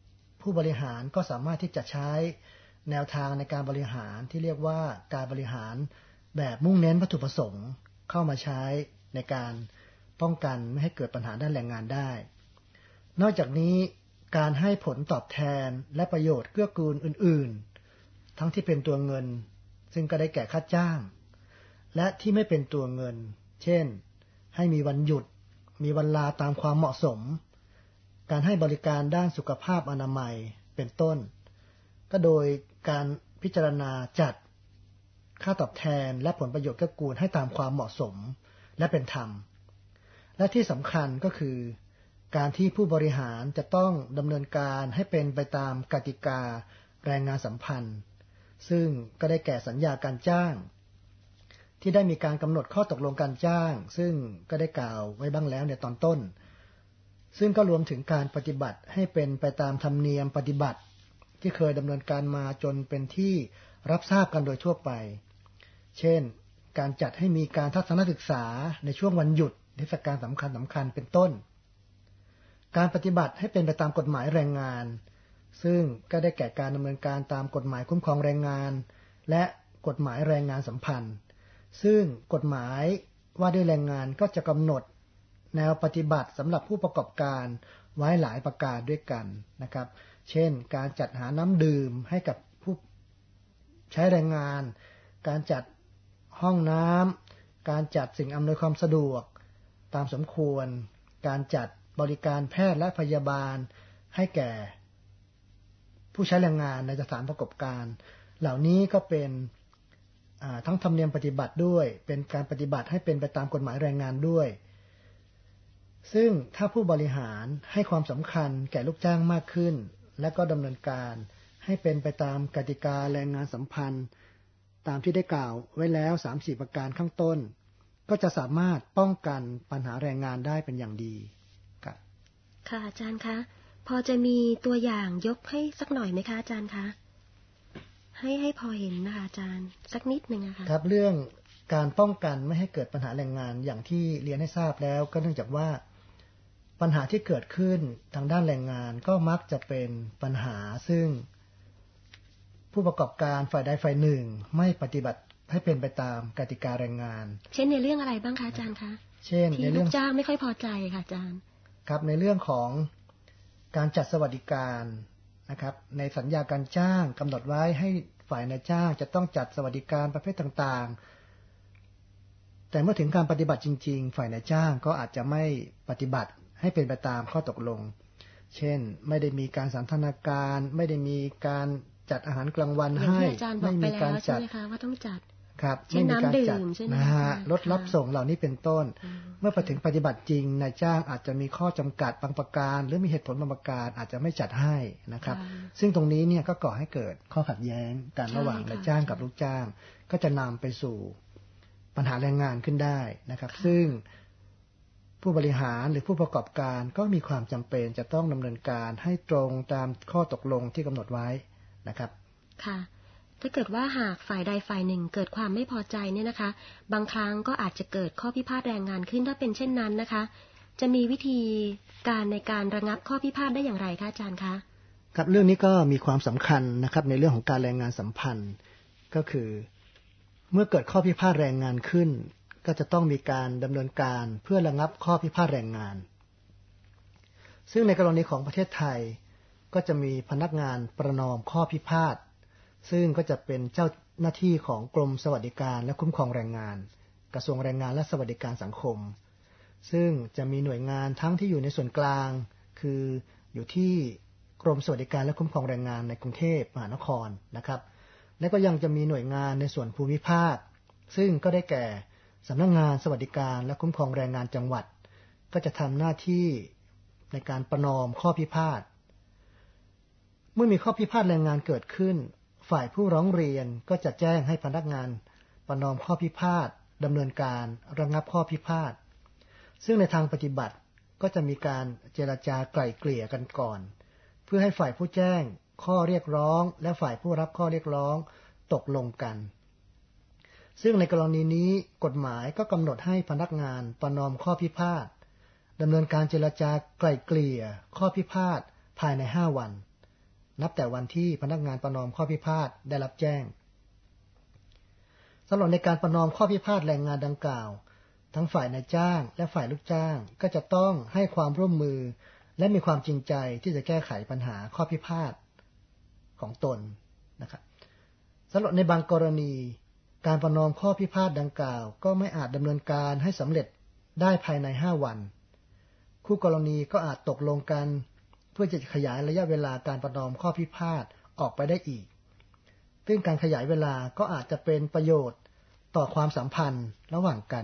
ผู้บริหารก็สามารถที่จะใช้แนวทางในการบริหารที่เรียกว่าการบริหารแบบมุ่งเน้นวัตถุประสงค์เข้ามาใช้ในการป้องกันไม่ให้เกิดปัญหาด้านแรงงานได้นอกจากนี้การให้ผลตอบแทนและประโยชน์เกื้อกูลอื่นๆทั้งที่เป็นตัวเงินซึ่งก็ได้แก่ค่าจ้างและที่ไม่เป็นตัวเงินเช่นให้มีวันหยุดมีวันลาตามความเหมาะสมการให้บริการด้านสุขภาพอนามัยเป็นต้นก็โดยการพิจารณาจัดค่าตอบแทนและผลประโยชน์เกื้อกูลให้ตามความเหมาะสมและเป็นธรรมและที่สำคัญก็คือการที่ผู้บริหารจะต้องดำเนินการให้เป็นไปตามกติกาแรงงานสัมพันธ์ซึ่งก็ได้แก่สัญญาการจ้างที่ได้มีการกำหนดข้อตกลงการจ้างซึ่งก็ได้กล่าวไว้บ้างแล้วในตอนต้นซึ่งก็รวมถึงการปฏิบัติให้เป็นไปตามธรรมเนียมปฏิบัติที่เคยดำเนินการมาจนเป็นที่รับทราบกันโดยทั่วไปเช่นการจัดให้มีการทัศนศึกษาในช่วงวันหยุดเทศกาลสำคัญเป็นต้นการปฏิบัติให้เป็นไปตามกฎหมายแรงงานซึ่งก็ได้แก่การดำเนินการตามกฎหมายคุ้มครองแรงงานและกฎหมายแรงงานสัมพันธ์ซึ่งกฎหมายว่าด้วยแรงงานก็จะกำหนดแนวปฏิบัติสำหรับผู้ประกอบการไว้หลายประการด้วยกันนะครับเช่นการจัดหาน้ำดื่มให้กับผู้ใช้แรงงานการจัดห้องน้ำการจัดสิ่งอำนวยความสะดวกตามสมควรการจัดบริการแพทย์และพยาบาลให้แก่ผู้ใช้แรงงานในสถานประกอบการเหล่านี้ก็เป็นทั้งธรรมเนียมปฏิบัติด้วยเป็นการปฏิบัติให้เป็นไปตามกฎหมายแรงงานด้วยซึ่งถ้าผู้บริหารให้ความสำคัญแก่ลูกจ้างมากขึ้นและก็ดำเนินการให้เป็นไปตามกติกาแรงงานสัมพันธ์ตามที่ได้กล่าวไว้แล้ว 3-4 ประการข้างต้นก็จะสามารถป้องกันปัญหาแรงงานได้เป็นอย่างดีครับค่ะอาจารย์คะพอจะมีตัวอย่างยกให้สักหน่อยไหมคะอาจารย์คะให้พอเห็นนะคะอาจารย์สักนิดนึงนะคะครับเรื่องการป้องกันไม่ให้เกิดปัญหาแรงงานอย่างที่เรียนให้ทราบแล้วก็เนื่องจากว่าปัญหาที่เกิดขึ้นทางด้านแรงงานก็มักจะเป็นปัญหาซึ่งผู้ประกอบการฝ่ายใดฝ่ายหนึ่งไม่ปฏิบัติให้เป็นไปตามกติกาแรงงานเช่นในเรื่องอะไรบ้างคะอาจารย์คะเช่นในเรื่องลูกจ้างไม่ค่อยพอใจค่ะอาจารย์ครับในเรื่องของการจัดสวัสดิการนะครับในสัญญาการจ้างกำหนดไว้ให้ฝ่ายนายจ้างจะต้องจัดสวัสดิการประเภทต่างๆแต่เมื่อถึงการปฏิบัติจริงๆฝ่ายนายจ้างก็อาจจะไม่ปฏิบัติให้เป็นไปตามข้อตกลงเช่นไม่ได้มีการสันทนาการไม่ได้มีการจัดอาหารกลางวันให้ไม่มีการจัดว่าต้องจัดครับไม่มีการจัดนะฮะรถรับส่งเหล่านี้เป็นต้นเมื่อไปถึงปฏิบัติจริงนายจ้างอาจจะมีข้อจำกัดบางประการหรือมีเหตุผลบางประการอาจจะไม่จัดให้นะครับซึ่งตรงนี้เนี่ยก็ก่อให้เกิดข้อขัดแย้งกันระหว่างนายจ้างกับลูกจ้างก็จะนำไปสู่ปัญหาแรงงานขึ้นได้นะครับซึ่งผู้บริหารหรือผู้ประกอบการก็มีความจำเป็นจะต้องดำเนินการให้ตรงตามข้อตกลงที่กำหนดไว้นะครับค่ะถ้าเกิดว่าหากฝ่ายใดฝ่ายหนึ่งเกิดความไม่พอใจเนี่ยนะคะบางครั้งก็อาจจะเกิดข้อพิพาทแรงงานขึ้นถ้าเป็นเช่นนั้นนะคะจะมีวิธีการในการระงับข้อพิพาทได้อย่างไรคะอาจารย์คะครับเรื่องนี้ก็มีความสำคัญนะครับในเรื่องของการแรงงานสัมพันธ์ก็คือเมื่อเกิดข้อพิพาทแรงงานขึ้นก็จะต้องมีการดำเนินการเพื่อระงับข้อพิพาทแรงงานซึ่งในกรณีของประเทศไทยก็จะมีพนักงานประนอมข้อพิพาทซึ่งก็จะเป็นเจ้าหน้าที่ของกรมสวัสดิการและคุ้มครองแรงงานกระทรวงแรงงานและสวัสดิการสังคมซึ่งจะมีหน่วยงานทั้งที่อยู่ในส่วนกลางคืออยู่ที่กรมสวัสดิการและคุ้มครองแรงงานในกรุงเทพมหานครนะครับและก็ยังจะมีหน่วยงานในส่วนภูมิภาคซึ่งก็ได้แก่สำนักงานสวัสดิการและคุ้มครองแรงงานจังหวัดก็จะทำหน้าที่ในการประนอมข้อพิพาทเมื่อมีข้อพิพาทแรงงานเกิดขึ้นฝ่ายผู้ร้องเรียนก็จะแจ้งให้พนักงานประนอมข้อพิพาทดำเนินการระงับข้อพิพาทซึ่งในทางปฏิบัติก็จะมีการเจรจาไกล่เกลี่ยกันก่อนเพื่อให้ฝ่ายผู้แจ้งข้อเรียกร้องและฝ่ายผู้รับข้อเรียกร้องตกลงกันซึ่งในกรณีนี้กฎหมายก็กำหนดให้พนักงานประนอมข้อพิพาทดำเนินการเจรจาไกล่เกลี่ยข้อพิพาทภายใน5 วันนับแต่วันที่พนักงานประนอมข้อพิพาทได้รับแจ้งสำหรับในการประนอมข้อพิพาทแรงงานดังกล่าวทั้งฝ่ายนายจ้างและฝ่ายลูกจ้างก็จะต้องให้ความร่วมมือและมีความจริงใจที่จะแก้ไขปัญหาข้อพิพาทของตนนะครับสำหรับในบางกรณีการประนอมข้อพิพาทดังกล่าวก็ไม่อาจดำเนินการให้สำเร็จได้ภายใน5 วันคู่กรณีก็อาจตกลงกันเพื่อจะขยายระยะเวลาการประนอมข้อพิพาทออกไปได้อีกซึ่งการขยายเวลาก็อาจจะเป็นประโยชน์ต่อความสัมพันธ์ระหว่างกัน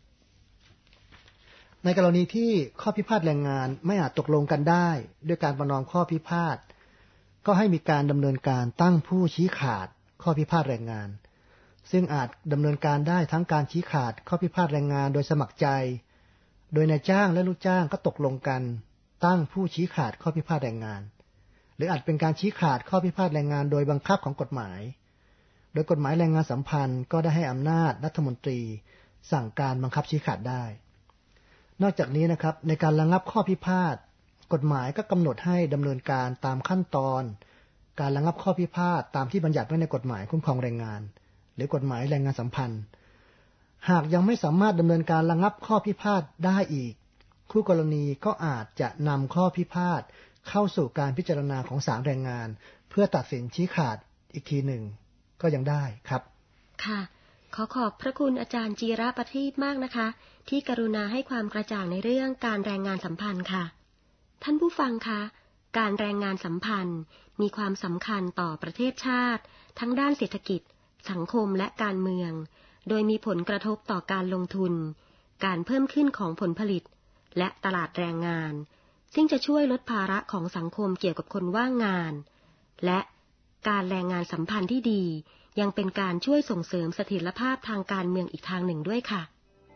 ในกรณีที่ข้อพิพาทแรงงานไม่อาจตกลงกันได้ด้วยการประนอมข้อพิพาทก็ให้มีการดำเนินการตั้งผู้ชี้ขาดข้อพิพาทแรงงานซึ่งอาจดำเนินการได้ทั้งการชี้ขาดข้อพิพาทแรงงานโดยสมัครใจโดยนายจ้างและลูกจ้างก็ตกลงกันตั้งผู้ชี้ขาดข้อพิพาทแรงงานหรืออาจเป็นการชี้ขาดข้อพิพาทแรงงานโดยบังคับของกฎหมายโดยกฎหมายแรงงานสัมพันธ์ก็ได้ให้อำนาจรัฐมนตรีสั่งการบังคับชี้ขาดได้นอกจากนี้นะครับในการระงับข้อพิพาทกฎหมายก็กำหนดให้ดำเนินการตามขั้นตอนการระงับข้อพิพาทตามที่บัญญัติไว้ในกฎหมายคุ้มครองแรงงานหรือกฎหมายแรงงานสัมพันธ์หากยังไม่สามารถดำเนินการระงับข้อพิพาทได้อีกคู่กรณีก็อาจจะนำข้อพิพาทเข้าสู่การพิจารณาของศาลแรงงานเพื่อตัดสินชี้ขาดอีกทีหนึ่งก็ยังได้ครับค่ะขอบพระคุณอาจารย์จีระประทีปมากนะคะที่กรุณาให้ความกระจ่างในเรื่องการแรงงานสัมพันธ์ค่ะท่านผู้ฟังคะการแรงงานสัมพันธ์มีความสำคัญต่อประเทศชาติทั้งด้านเศรษฐกิจสังคมและการเมืองโดยมีผลกระทบต่อการลงทุนการเพิ่มขึ้นของผลผลิตและตลาดแรงงานซึ่งจะช่วยลดภาระของสังคมเกี่ยวกับคนว่างงานและการแรงงานสัมพันธ์ที่ดียังเป็นการช่วยส่งเสริมเสถียรภาพทางการเมืองอีกทางหนึ่งด้วยค่ะ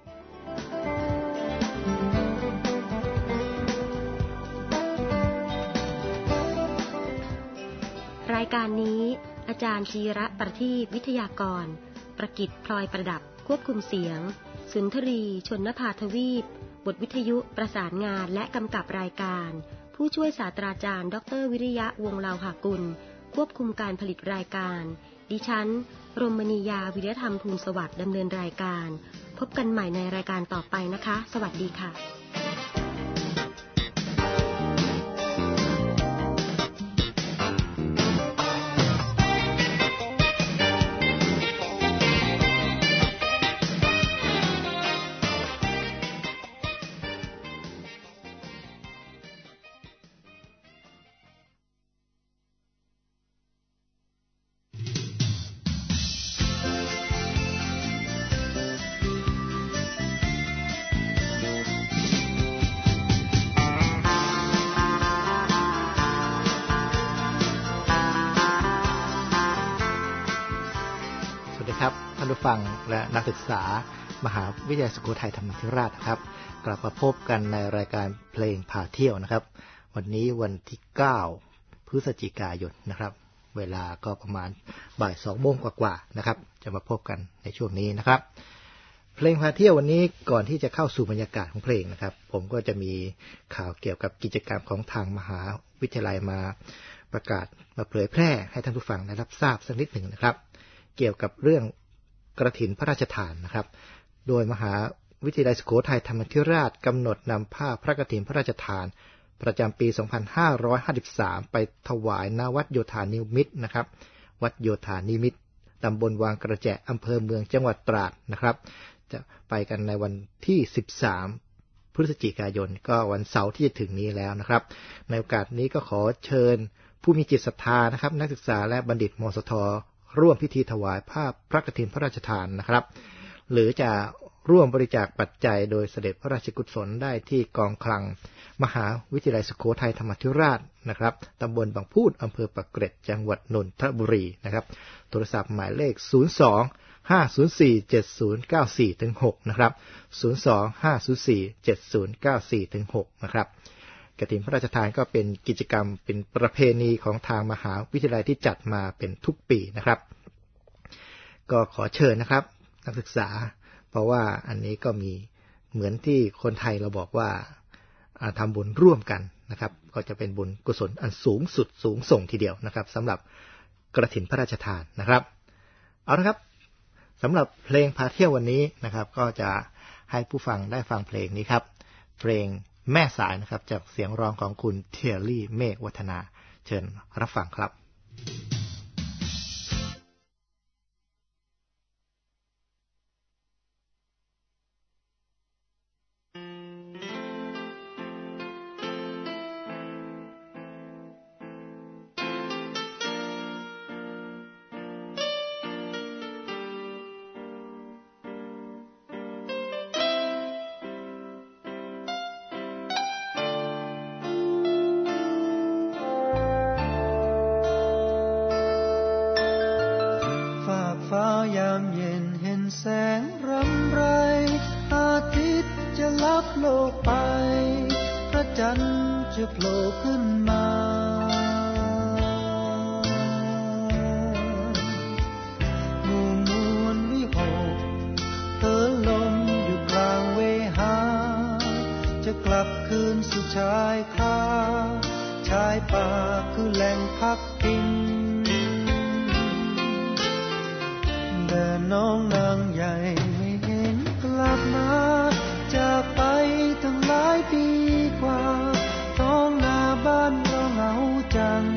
รายการนี้อาจารย์จีระประทีปวิทยากรประกิตพลอยประดับควบคุมเสียงสุนทรีชนนภาทวีปบทวิทยุประสานงานและกำกับรายการผู้ช่วยศาสตราจารย์ดร.วิริยะวงศ์เลาหากุลควบคุมการผลิตรายการดิฉันรมณียาวิริยธรรมทูลสวัสดิ์ดำเนินรายการพบกันใหม่ในรายการต่อไปนะคะสวัสดีค่ะท่านผู้ฟังและนักศึกษามหาวิทยาลัยสุโขทัยธรรมาธิราชครับกลับมาพบกันในรายการเพลงพาเที่ยวนะครับวันนี้วันที่9พฤศจิกายนนะครับเวลาก็ประมาณบ่าย 2 โมงกว่าๆนะครับจะมาพบกันในช่วงนี้นะครับเพลงพาเที่ยววันนี้ก่อนที่จะเข้าสู่บรรยากาศของเพลงนะครับผมก็จะมีข่าวเกี่ยวกับกิจกรรมของทางมหาวิทยาลัยมาประกาศมาเผยแพร่ให้ท่านผู้ฟังได้รับทราบสักนิดหนึ่งนะครับเกี่ยวกับเรื่องกฐินพระราชทานนะครับโดยมหาวิทยาลัยสุโขทัยธรรมาธิราชกำหนดนำผ้าพระกฐินพระราชทานประจำปี 2553 ไปถวายณวัดโยธานิมิตรนะครับวัดโยธานิมิตรตำบลวางกระแจอำเภอเมืองจังหวัดตราดนะครับจะไปกันในวันที่ 13 พฤศจิกายนก็วันเสาร์ที่จะถึงนี้แล้วนะครับในโอกาสนี้ก็ขอเชิญผู้มีจิตศรัทธานะครับนักศึกษาและบัณฑิตมสท.ร่วมพิธีถวายผ้าพระกฐินพระราชทานนะครับหรือจะร่วมบริจาคปัจจัยโดยเสด็จพระราชกุศลได้ที่กองคลังมหาวิทยาลัยสุโขทัยธรรมาธิราชนะครับตำบลบางพูดอำเภอปากเกร็ดจังหวัดนนทบุรีนะครับโทรศัพท์หมายเลข02-504-7094-6นะครับ02-504-7094-6นะครับกฐินพระราชทานก็เป็นกิจกรรมเป็นประเพณีของทางมหาวิทยาลัยที่จัดมาเป็นทุกปีนะครับก็ขอเชิญนะครับนักศึกษาเพราะว่าอันนี้ก็มีเหมือนที่คนไทยเราบอกว่าทำบุญร่วมกันนะครับก็จะเป็นบุญกุศลอันสูงสุดสูงส่งทีเดียวนะครับสำหรับกฐินพระราชทานนะครับเอาละครับสำหรับเพลงพาเที่ยววันนี้นะครับก็จะให้ผู้ฟังได้ฟังเพลงนี้ครับเพลงแม่สายนะครับจากเสียงร้องของคุณเทียรี่เมฆวัฒนาเชิญรับฟังครับยามเย็นเห็นแสงรำไรอาทิตย์จะลับโลกไปพระจันทร์จะโผล่ขึ้นมาหมู่มวลวิหกเหินลมอยู่กลางเวหาจะกลับคืนสู่ชายคาชายป่าคือแหล่งพักพิงน้องนางใหญ่ไม่เห็นกลับมาจากไปตั้งหลายปีกว่าท้องนาบ้านเราเหงาจัง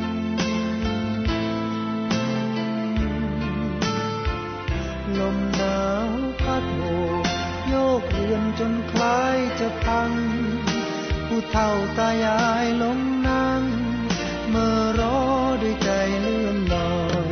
ลมหนาวพัดโบกโยกเรือนจนคล้ายจะพังผู้เฒ่าตายายลงนั่งเมื่อรอด้วยใจเลื่อนลอย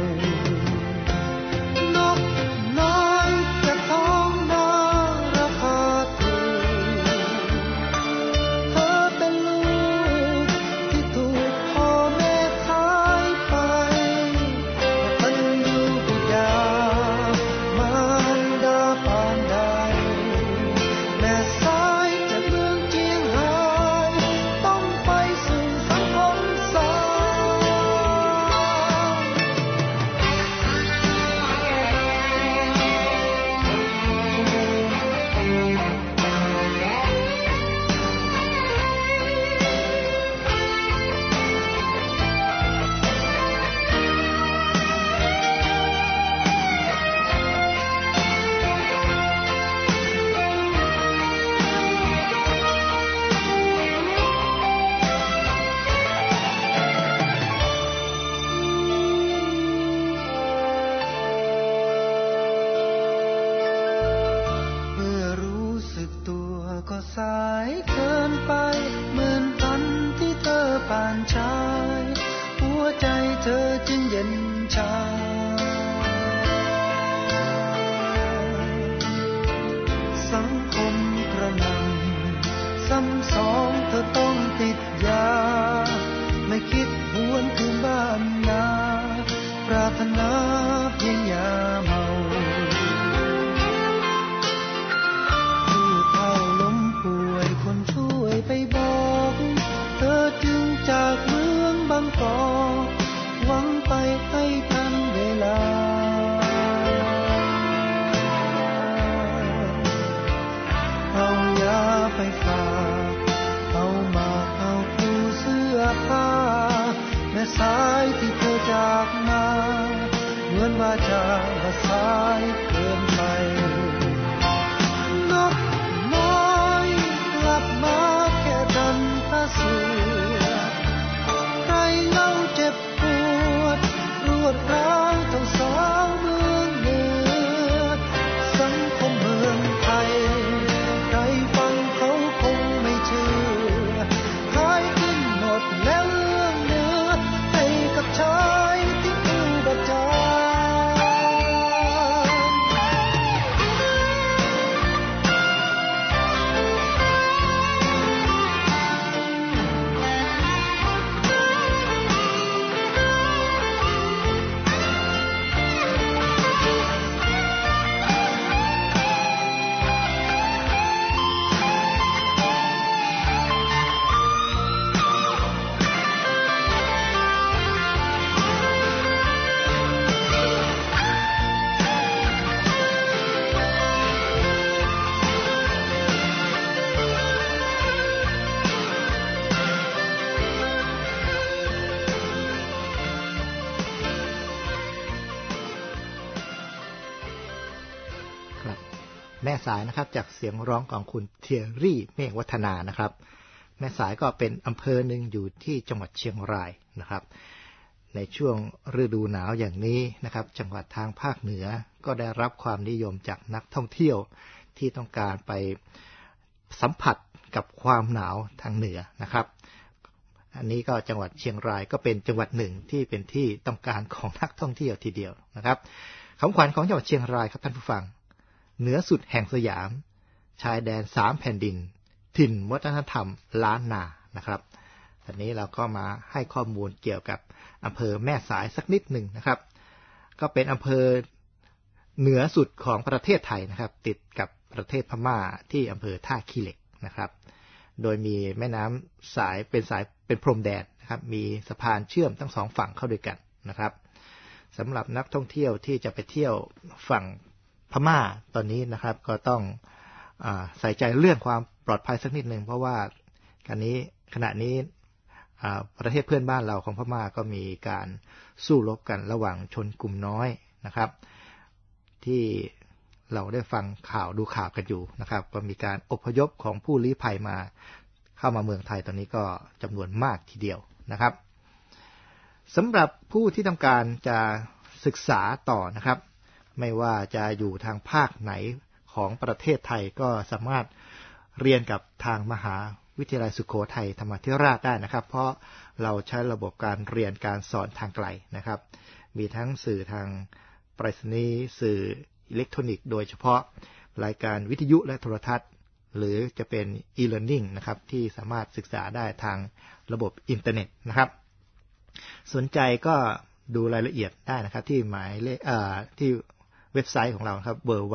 ครับแม่สายนะครับจากเสียงร้องของคุณเทียรี่เมฆวัฒนานะครับแม่สายก็เป็นอำเภอหนึ่งอยู่ที่จังหวัดเชียงรายนะครับในช่วงฤดูหนาวอย่างนี้นะครับจังหวัดทางภาคเหนือก็ได้รับความนิยมจากนักท่องเที่ยวที่ต้องการไปสัมผัสกับความหนาวทางเหนือนะครับอันนี้ก็จังหวัดเชียงรายก็เป็นจังหวัดหนึ่งที่เป็นที่ต้องการของนักท่องเที่ยวทีเดียวนะครับคำขวัญของจังหวัดเชียงรายครับท่านผู้ฟังเหนือสุดแห่งสยามชายแดน3แผ่นดินถิ่นวัฒนธรรมล้านนานะครับตอนนี้เราก็มาให้ข้อมูลเกี่ยวกับอำเภอแม่สายสักนิดหนึ่งนะครับก็เป็นอำเภอเหนือสุดของประเทศไทยนะครับติดกับประเทศพม่าที่อำเภอท่าขี้เหล็กนะครับโดยมีแม่น้ำสายเป็นพรมแดนนะครับมีสะพานเชื่อมทั้งสองฝั่งเข้าด้วยกันนะครับสำหรับนักท่องเที่ยวที่จะไปเที่ยวฝั่งพม่าตอนนี้นะครับก็ต้องใส่ใจเรื่องความปลอดภัยสักนิดหนึ่งเพราะว่าขณะนี้ประเทศเพื่อนบ้านเราของพม่าก็มีการสู้รบกันระหว่างชนกลุ่มน้อยนะครับที่เราได้ฟังข่าวดูข่าวกันอยู่นะครับก็มีการอพยพของผู้ลี้ภัยมาเข้ามาเมืองไทยตอนนี้ก็จำนวนมากทีเดียวนะครับสำหรับผู้ที่ต้องการจะศึกษาต่อนะครับไม่ว่าจะอยู่ทางภาคไหนของประเทศไทยก็สามารถเรียนกับทางมหาวิทยาลัยสุโขทัยธรรมาธิราชได้นะครับเพราะเราใช้ระบบการเรียนการสอนทางไกลนะครับมีทั้งสื่อทางไปรษณีย์สื่ออิเล็กทรอนิกส์โดยเฉพาะรายการวิทยุและโทรทัศน์หรือจะเป็น e-learning นะครับที่สามารถศึกษาได้ทางระบบอินเทอร์เน็ตนะครับสนใจก็ดูรายละเอียดได้นะครับที่หมายเลขที่เว็บไซต์ของเราครับ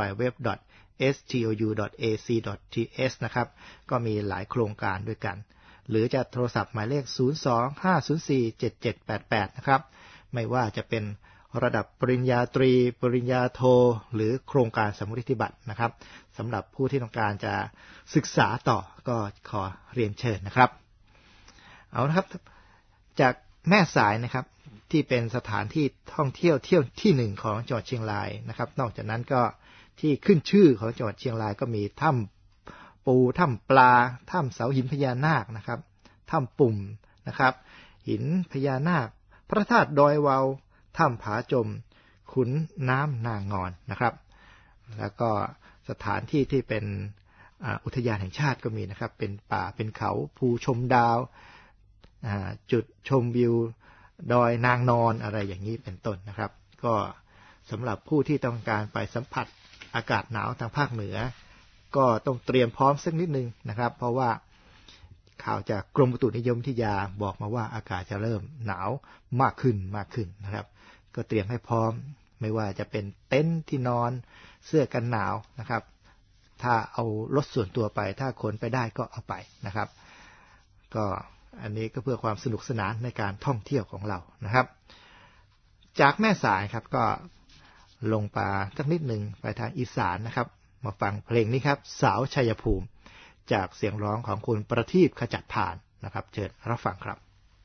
www.stou.ac.th นะครับก็มีหลายโครงการด้วยกันหรือจะโทรศัพท์หมายเลข 02-504-7788 นะครับไม่ว่าจะเป็นระดับปริญญาตรีปริญญาโทหรือโครงการสำริดบัตรนะครับสำหรับผู้ที่ต้องการจะศึกษาต่อก็ขอเรียนเชิญนะครับเอานะครับจากแม่สายนะครับที่เป็นสถานที่ท่องเที่ยวที่หนึ่งของจังหวัดเชียงรายนะครับนอกจากนั้นก็ที่ขึ้นชื่อของจังหวัดเชียงรายก็มีถ้ำปูถ้ำปลาถ้ำเสาหินพญานาคนะครับถ้ำปุ่มนะครับหินพญานาคพระธาตุดอยวาวถ้ำผาจมขุนน้ำนางงอนนะครับแล้วก็สถานที่ที่เป็นอุทยานแห่งชาติก็มีนะครับเป็นป่าเป็นเขาภูชมดาวจุดชมวิวดอยนางนอนอะไรอย่างนี้เป็นต้นนะครับก็สำหรับผู้ที่ต้องการไปสัมผัสอากาศหนาวทางภาคเหนือก็ต้องเตรียมพร้อมสักนิดนึงนะครับเพราะว่าข่าวจากกรมอุตุนิยมวิทยาบอกมาว่าอากาศจะเริ่มหนาวมากขึ้นนะครับก็เตรียมให้พร้อมไม่ว่าจะเป็นเต็นท์ที่นอนเสื้อกันหนาวนะครับถ้าเอารถส่วนตัวไปถ้าขนไปได้ก็เอาไปนะครับก็อันนี้ก็เพื่อความสนุกสนานในการท่องเที่ยวของเรานะครับจากแม่สายครับก็ลงไปสักนิดหนึ่งไปทางอีสานนะครับมาฟังเพลงนี้ครับสาวชัยภูมิจากเสียงร้องของคุณประทีปขจัดผ่านนะครับเชิญรับฟังครับ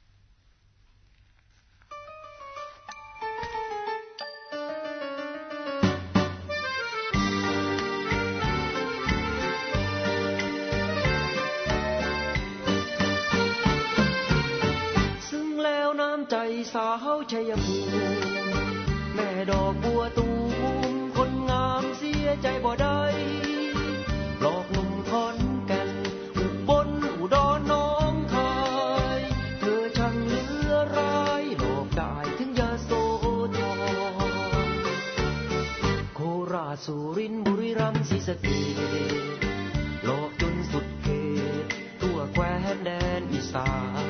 สาวชัยภูมิแม่ดอกบัวตูมคนงามเสียใจบ่ได้หลอกหนุ่มขอนแก่นอุบลอุดรน้องคายเธอช่างเหลือร้ายหลอกได้ถึงยโสธรโคราชสุรินทร์บุรีรัมย์ศรีสะเกษหลอกจนสุดเขตทั่วแคว้นแดนอีสาน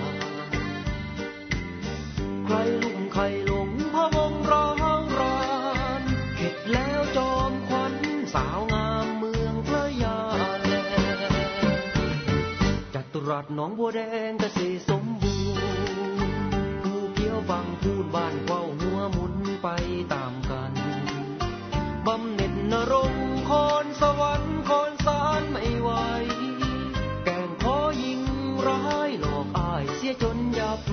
ใครลุ่มใครหลงพะวงร้างรานเข็ดแล้วจอมขวัญสาวงามเมืองพระยาแลจัตุรัสหนองบัวแดงเกษตรสมบูรณ์ภูเขียวบางพูนบ้านเว้าหัวหมุนไปตามกันบำเหน็จนรงค์คอนสวรรค์คอนสารไม่ไหวแกล้งขอยิงร้ายหลอกอ้ายเสียจนยับ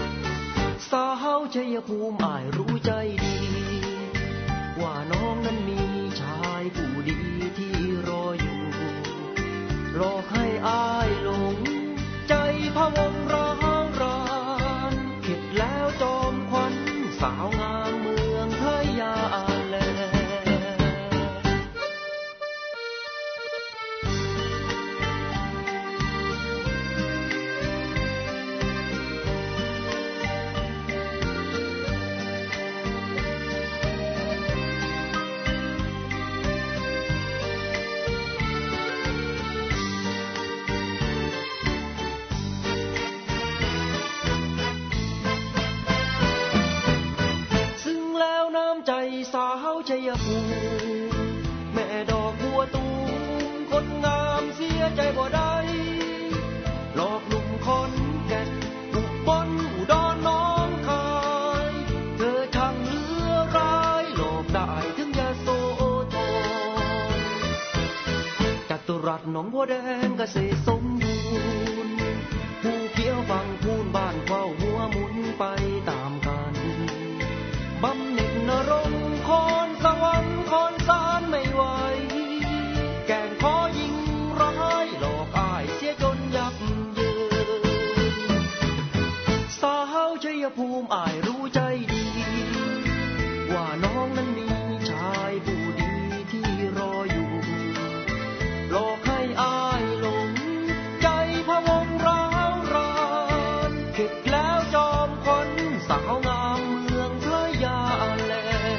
สาวชัยภูมิอ้ายรู้ใจดีว่าน้องนั้นมีชัยภูมิแม่ดอกบัวตูมคนงามเสียใจบ่ได้หลอกหนุ่มคนแก่นอุบลอุดรน้องคายเธอช่างเหลือร้ายหลอกได้ถึงยโสธรจัตุรัสหนองบัวแดงเกษตรสมบูรณ์ภูเขียวฝั่งพูนบ้านเฝ้าหัวหมุนไปตามกันบำเหน็จนรงค์คอนสวรรค์คอนสารไม่ไหวแก่งขอยิงร้ายหลอกอ้ายเสียจนยับเยินสาวชัยภูมิอ้ายรู้ใจดีว่าน้องนั้นมีชายผู้ดีที่รออยู่หลอกให้อ้ายหลงใจพะวงร้าวรานเข็ดแล้วจอมขวัญสาวงามเมืองพระยาแล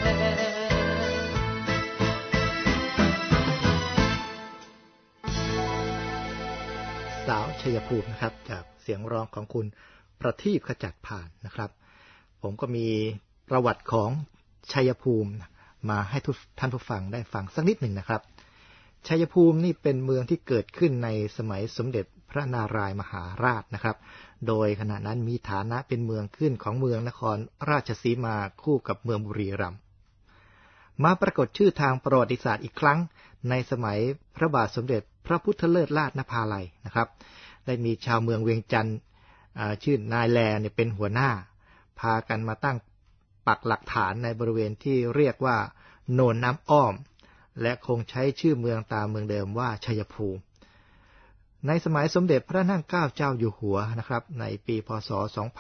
สาวชัยภูมินะครับจากเสียงร้องของคุณประทีปขจัดผ่านนะครับผมก็มีประวัติของชัยภูมิมาให้ท่านผู้ฟังได้ฟังสักนิดหนึ่งนะครับชัยภูมินี่เป็นเมืองที่เกิดขึ้นในสมัยสมเด็จพระนารายณ์มหาราชนะครับโดยขณะนั้นมีฐานะเป็นเมืองขึ้นของเมืองนครราชสีมาคู่กับเมืองบุรีรัมย์มาปรากฏชื่อทางประวัติศาสตร์อีกครั้งในสมัยพระบาทสมเด็จพระพุทธเลิศราชนภาลัยนะครับได้มีชาวเมืองเวียงจันทร์ชื่อนายแลเนี่ยเป็นหัวหน้าพากันมาตั้งปักหลักฐานในบริเวณที่เรียกว่าโนนน้ำอ้อมและคงใช้ชื่อเมืองตามเมืองเดิมว่าชัยภูมิในสมัยสมเด็จพระนั่งเกล้าเจ้าอยู่หัวนะครับในปีพ.ศ.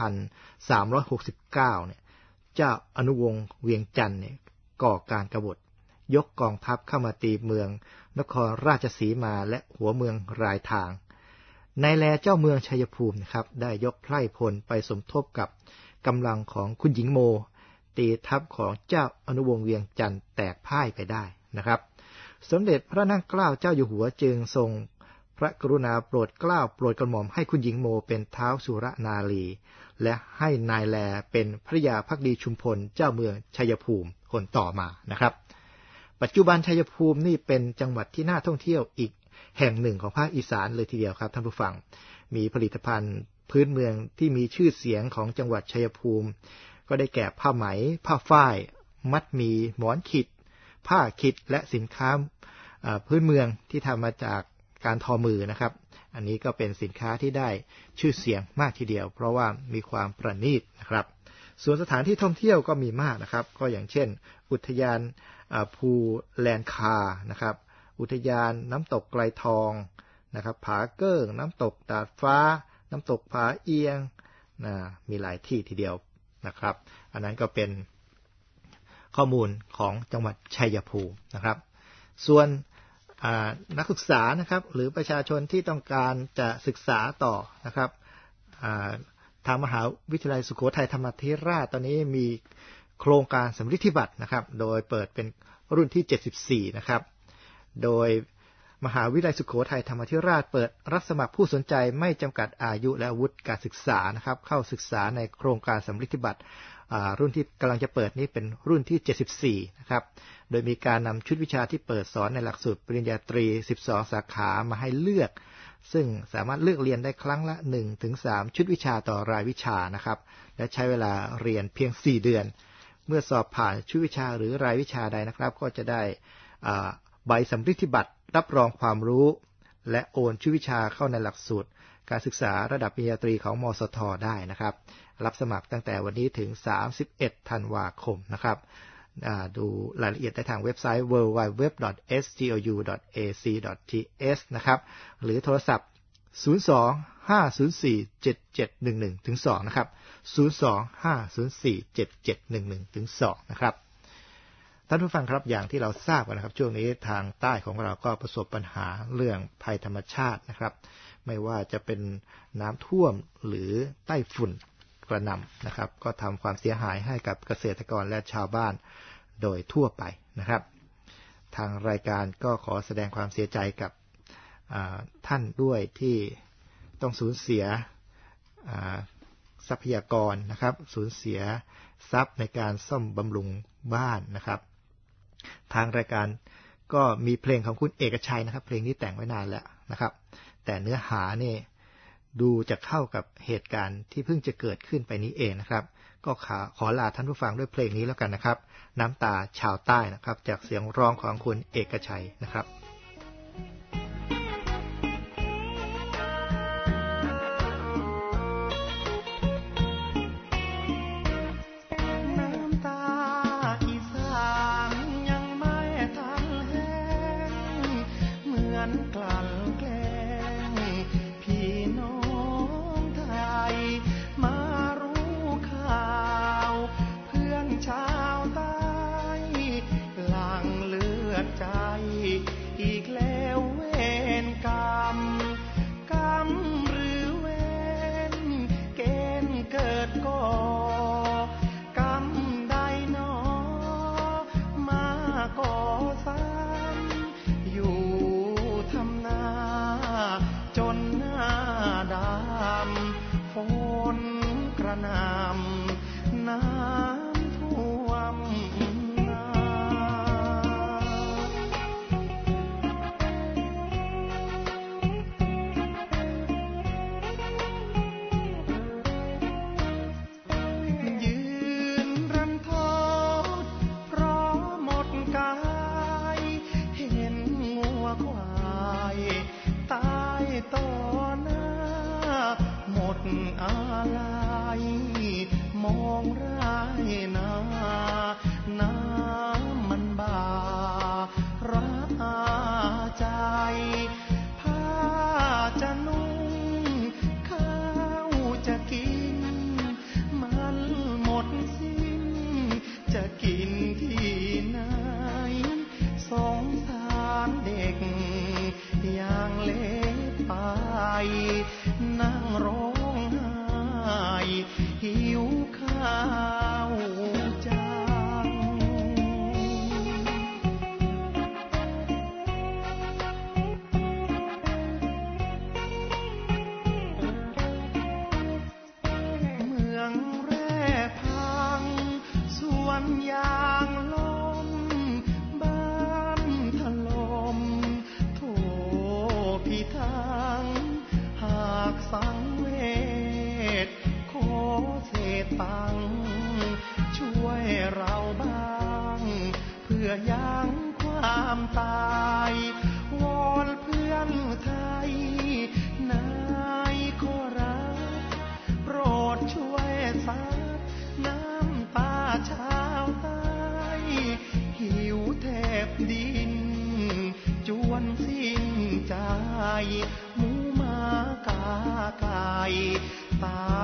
2369เนี่ยเจ้าอนุวงศ์เวียงจันทร์เนี่ยก่อการกบฏยกกองทัพเข้ามาตีเมืองนครราชสีมาและหัวเมืองรายทางนายแลเจ้าเมืองชัยภูมินะครับได้ยกไพร่พลไปสมทบกับกำลังของคุณหญิงโมตีทัพของเจ้าอนุวงศ์เวียงจันทร์แตกพ่ายไปได้นะครับสมเด็จพระนั่งเกล้าเจ้าอยู่หัวจึงทรงพระกรุณาโปรดเกล้าโปรดกระหม่อมให้คุณหญิงโมเป็นท้าวสุรนารีและให้นายแลเป็นพระยาภักดีชุมพลเจ้าเมืองชัยภูมิคนต่อมานะครับปัจจุบันชัยภูมินี่เป็นจังหวัดที่น่าท่องเที่ยวอีกแห่งหนึ่งของภาคอีสานเลยทีเดียวครับท่านผู้ฟังมีผลิตภัณฑ์พื้นเมืองที่มีชื่อเสียงของจังหวัดชัยภูมิก็ได้แก่ผ้าไหมผ้าฝ้ายมัดหมี่หมอนขิดผ้าขิดและสินค้าพื้นเมืองที่ทำมาจากการทอมือนะครับอันนี้ก็เป็นสินค้าที่ได้ชื่อเสียงมากทีเดียวเพราะว่ามีความประณีตนะครับส่วนสถานที่ท่องเที่ยวก็มีมากนะครับก็อย่างเช่นอุทยานภูแลนคานะครับอุทยานน้ำตกไกลทองนะครับผาเกิ้งน้ำตกตาดฟ้าน้ำตกผาเอียงมีหลายที่ทีเดียวนะครับอันนั้นก็เป็นข้อมูลของจังหวัดชัยภูมินะครับส่วนนักศึกษานะครับหรือประชาชนที่ต้องการจะศึกษาต่อนะครับทางมหาวิทยาลัยสุโขทัยธรรมาธิราชตอนนี้มีโครงการสำริดธิบัตรนะครับโดยเปิดเป็นรุ่นที่74นะครับโดยมหาวิทยาลัยสุโขทัยธรรมาธิราชเปิดรับสมัครผู้สนใจไม่จำกัดอายุและวุฒิการศึกษานะครับเข้าศึกษาในโครงการสำริดธิบัตรรุ่นที่กำลังจะเปิดนี้เป็นรุ่นที่74นะครับโดยมีการนำชุดวิชาที่เปิดสอนในหลักสูตรปริญญาตรี12สาขามาให้เลือกซึ่งสามารถเลือกเรียนได้ครั้งละ 1-3 ชุดวิชาต่อรายวิชานะครับและใช้เวลาเรียนเพียง4เดือนเมื่อสอบผ่านชุดวิชาหรือรายวิชาใดนะครับก็จะได้ใบสำริดธิบัตรรับรองความรู้และโอนชุดวิชาเข้าในหลักสูตรการศึกษาระดับปริญญาตรีของมสท.ได้นะครับรับสมัครตั้งแต่วันนี้ถึง31ธันวาคมนะครับดูรายละเอียดได้ทางเว็บไซต์ www.sgu.ac.th นะครับหรือโทรศัพท์02-504-7711-2นะครับ02-504-7711-2นะครับท่านผู้ฟังครับอย่างที่เราทราบกันนะครับช่วงนี้ทางใต้ของเราก็ประสบปัญหาเรื่องภัยธรรมชาตินะครับไม่ว่าจะเป็นน้ำท่วมหรือไต้ฝุ่นกระหน่ำนะครับก็ทำความเสียหายให้กับเกษตรกรและชาวบ้านโดยทั่วไปนะครับทางรายการก็ขอแสดงความเสียใจกับท่านด้วยที่ต้องสูญเสียทรัพยากรนะครับสูญเสียทรัพย์ในการซ่อมบำรุงบ้านนะครับทางรายการก็มีเพลงของคุณเอกชัยนะครับเพลงนี้แต่งไว้นานแล้วนะครับแต่เนื้อหาเนี่ยดูจะเข้ากับเหตุการณ์ที่เพิ่งจะเกิดขึ้นไปนี้เองนะครับก็ขอลาท่านผู้ฟังด้วยเพลงนี้แล้วกันนะครับน้ำตาชาวใต้นะครับจากเสียงร้องของคุณเอกชัยนะครับนั่งร้องไห้หิวข้าวจังเมืองแร่พังสวนยางล้มบ้านถล่มโถพี่ทั้งหากสังเวชขอเศษตังช่วยเราบ้างเพื่อยั้งความตายวอนเพื่อนไทยนายขอรับโปรดช่วยซับน้ำตาชาวใต้หิวแทบดินจวนสิ้นใจหมูหมากาไก่ตา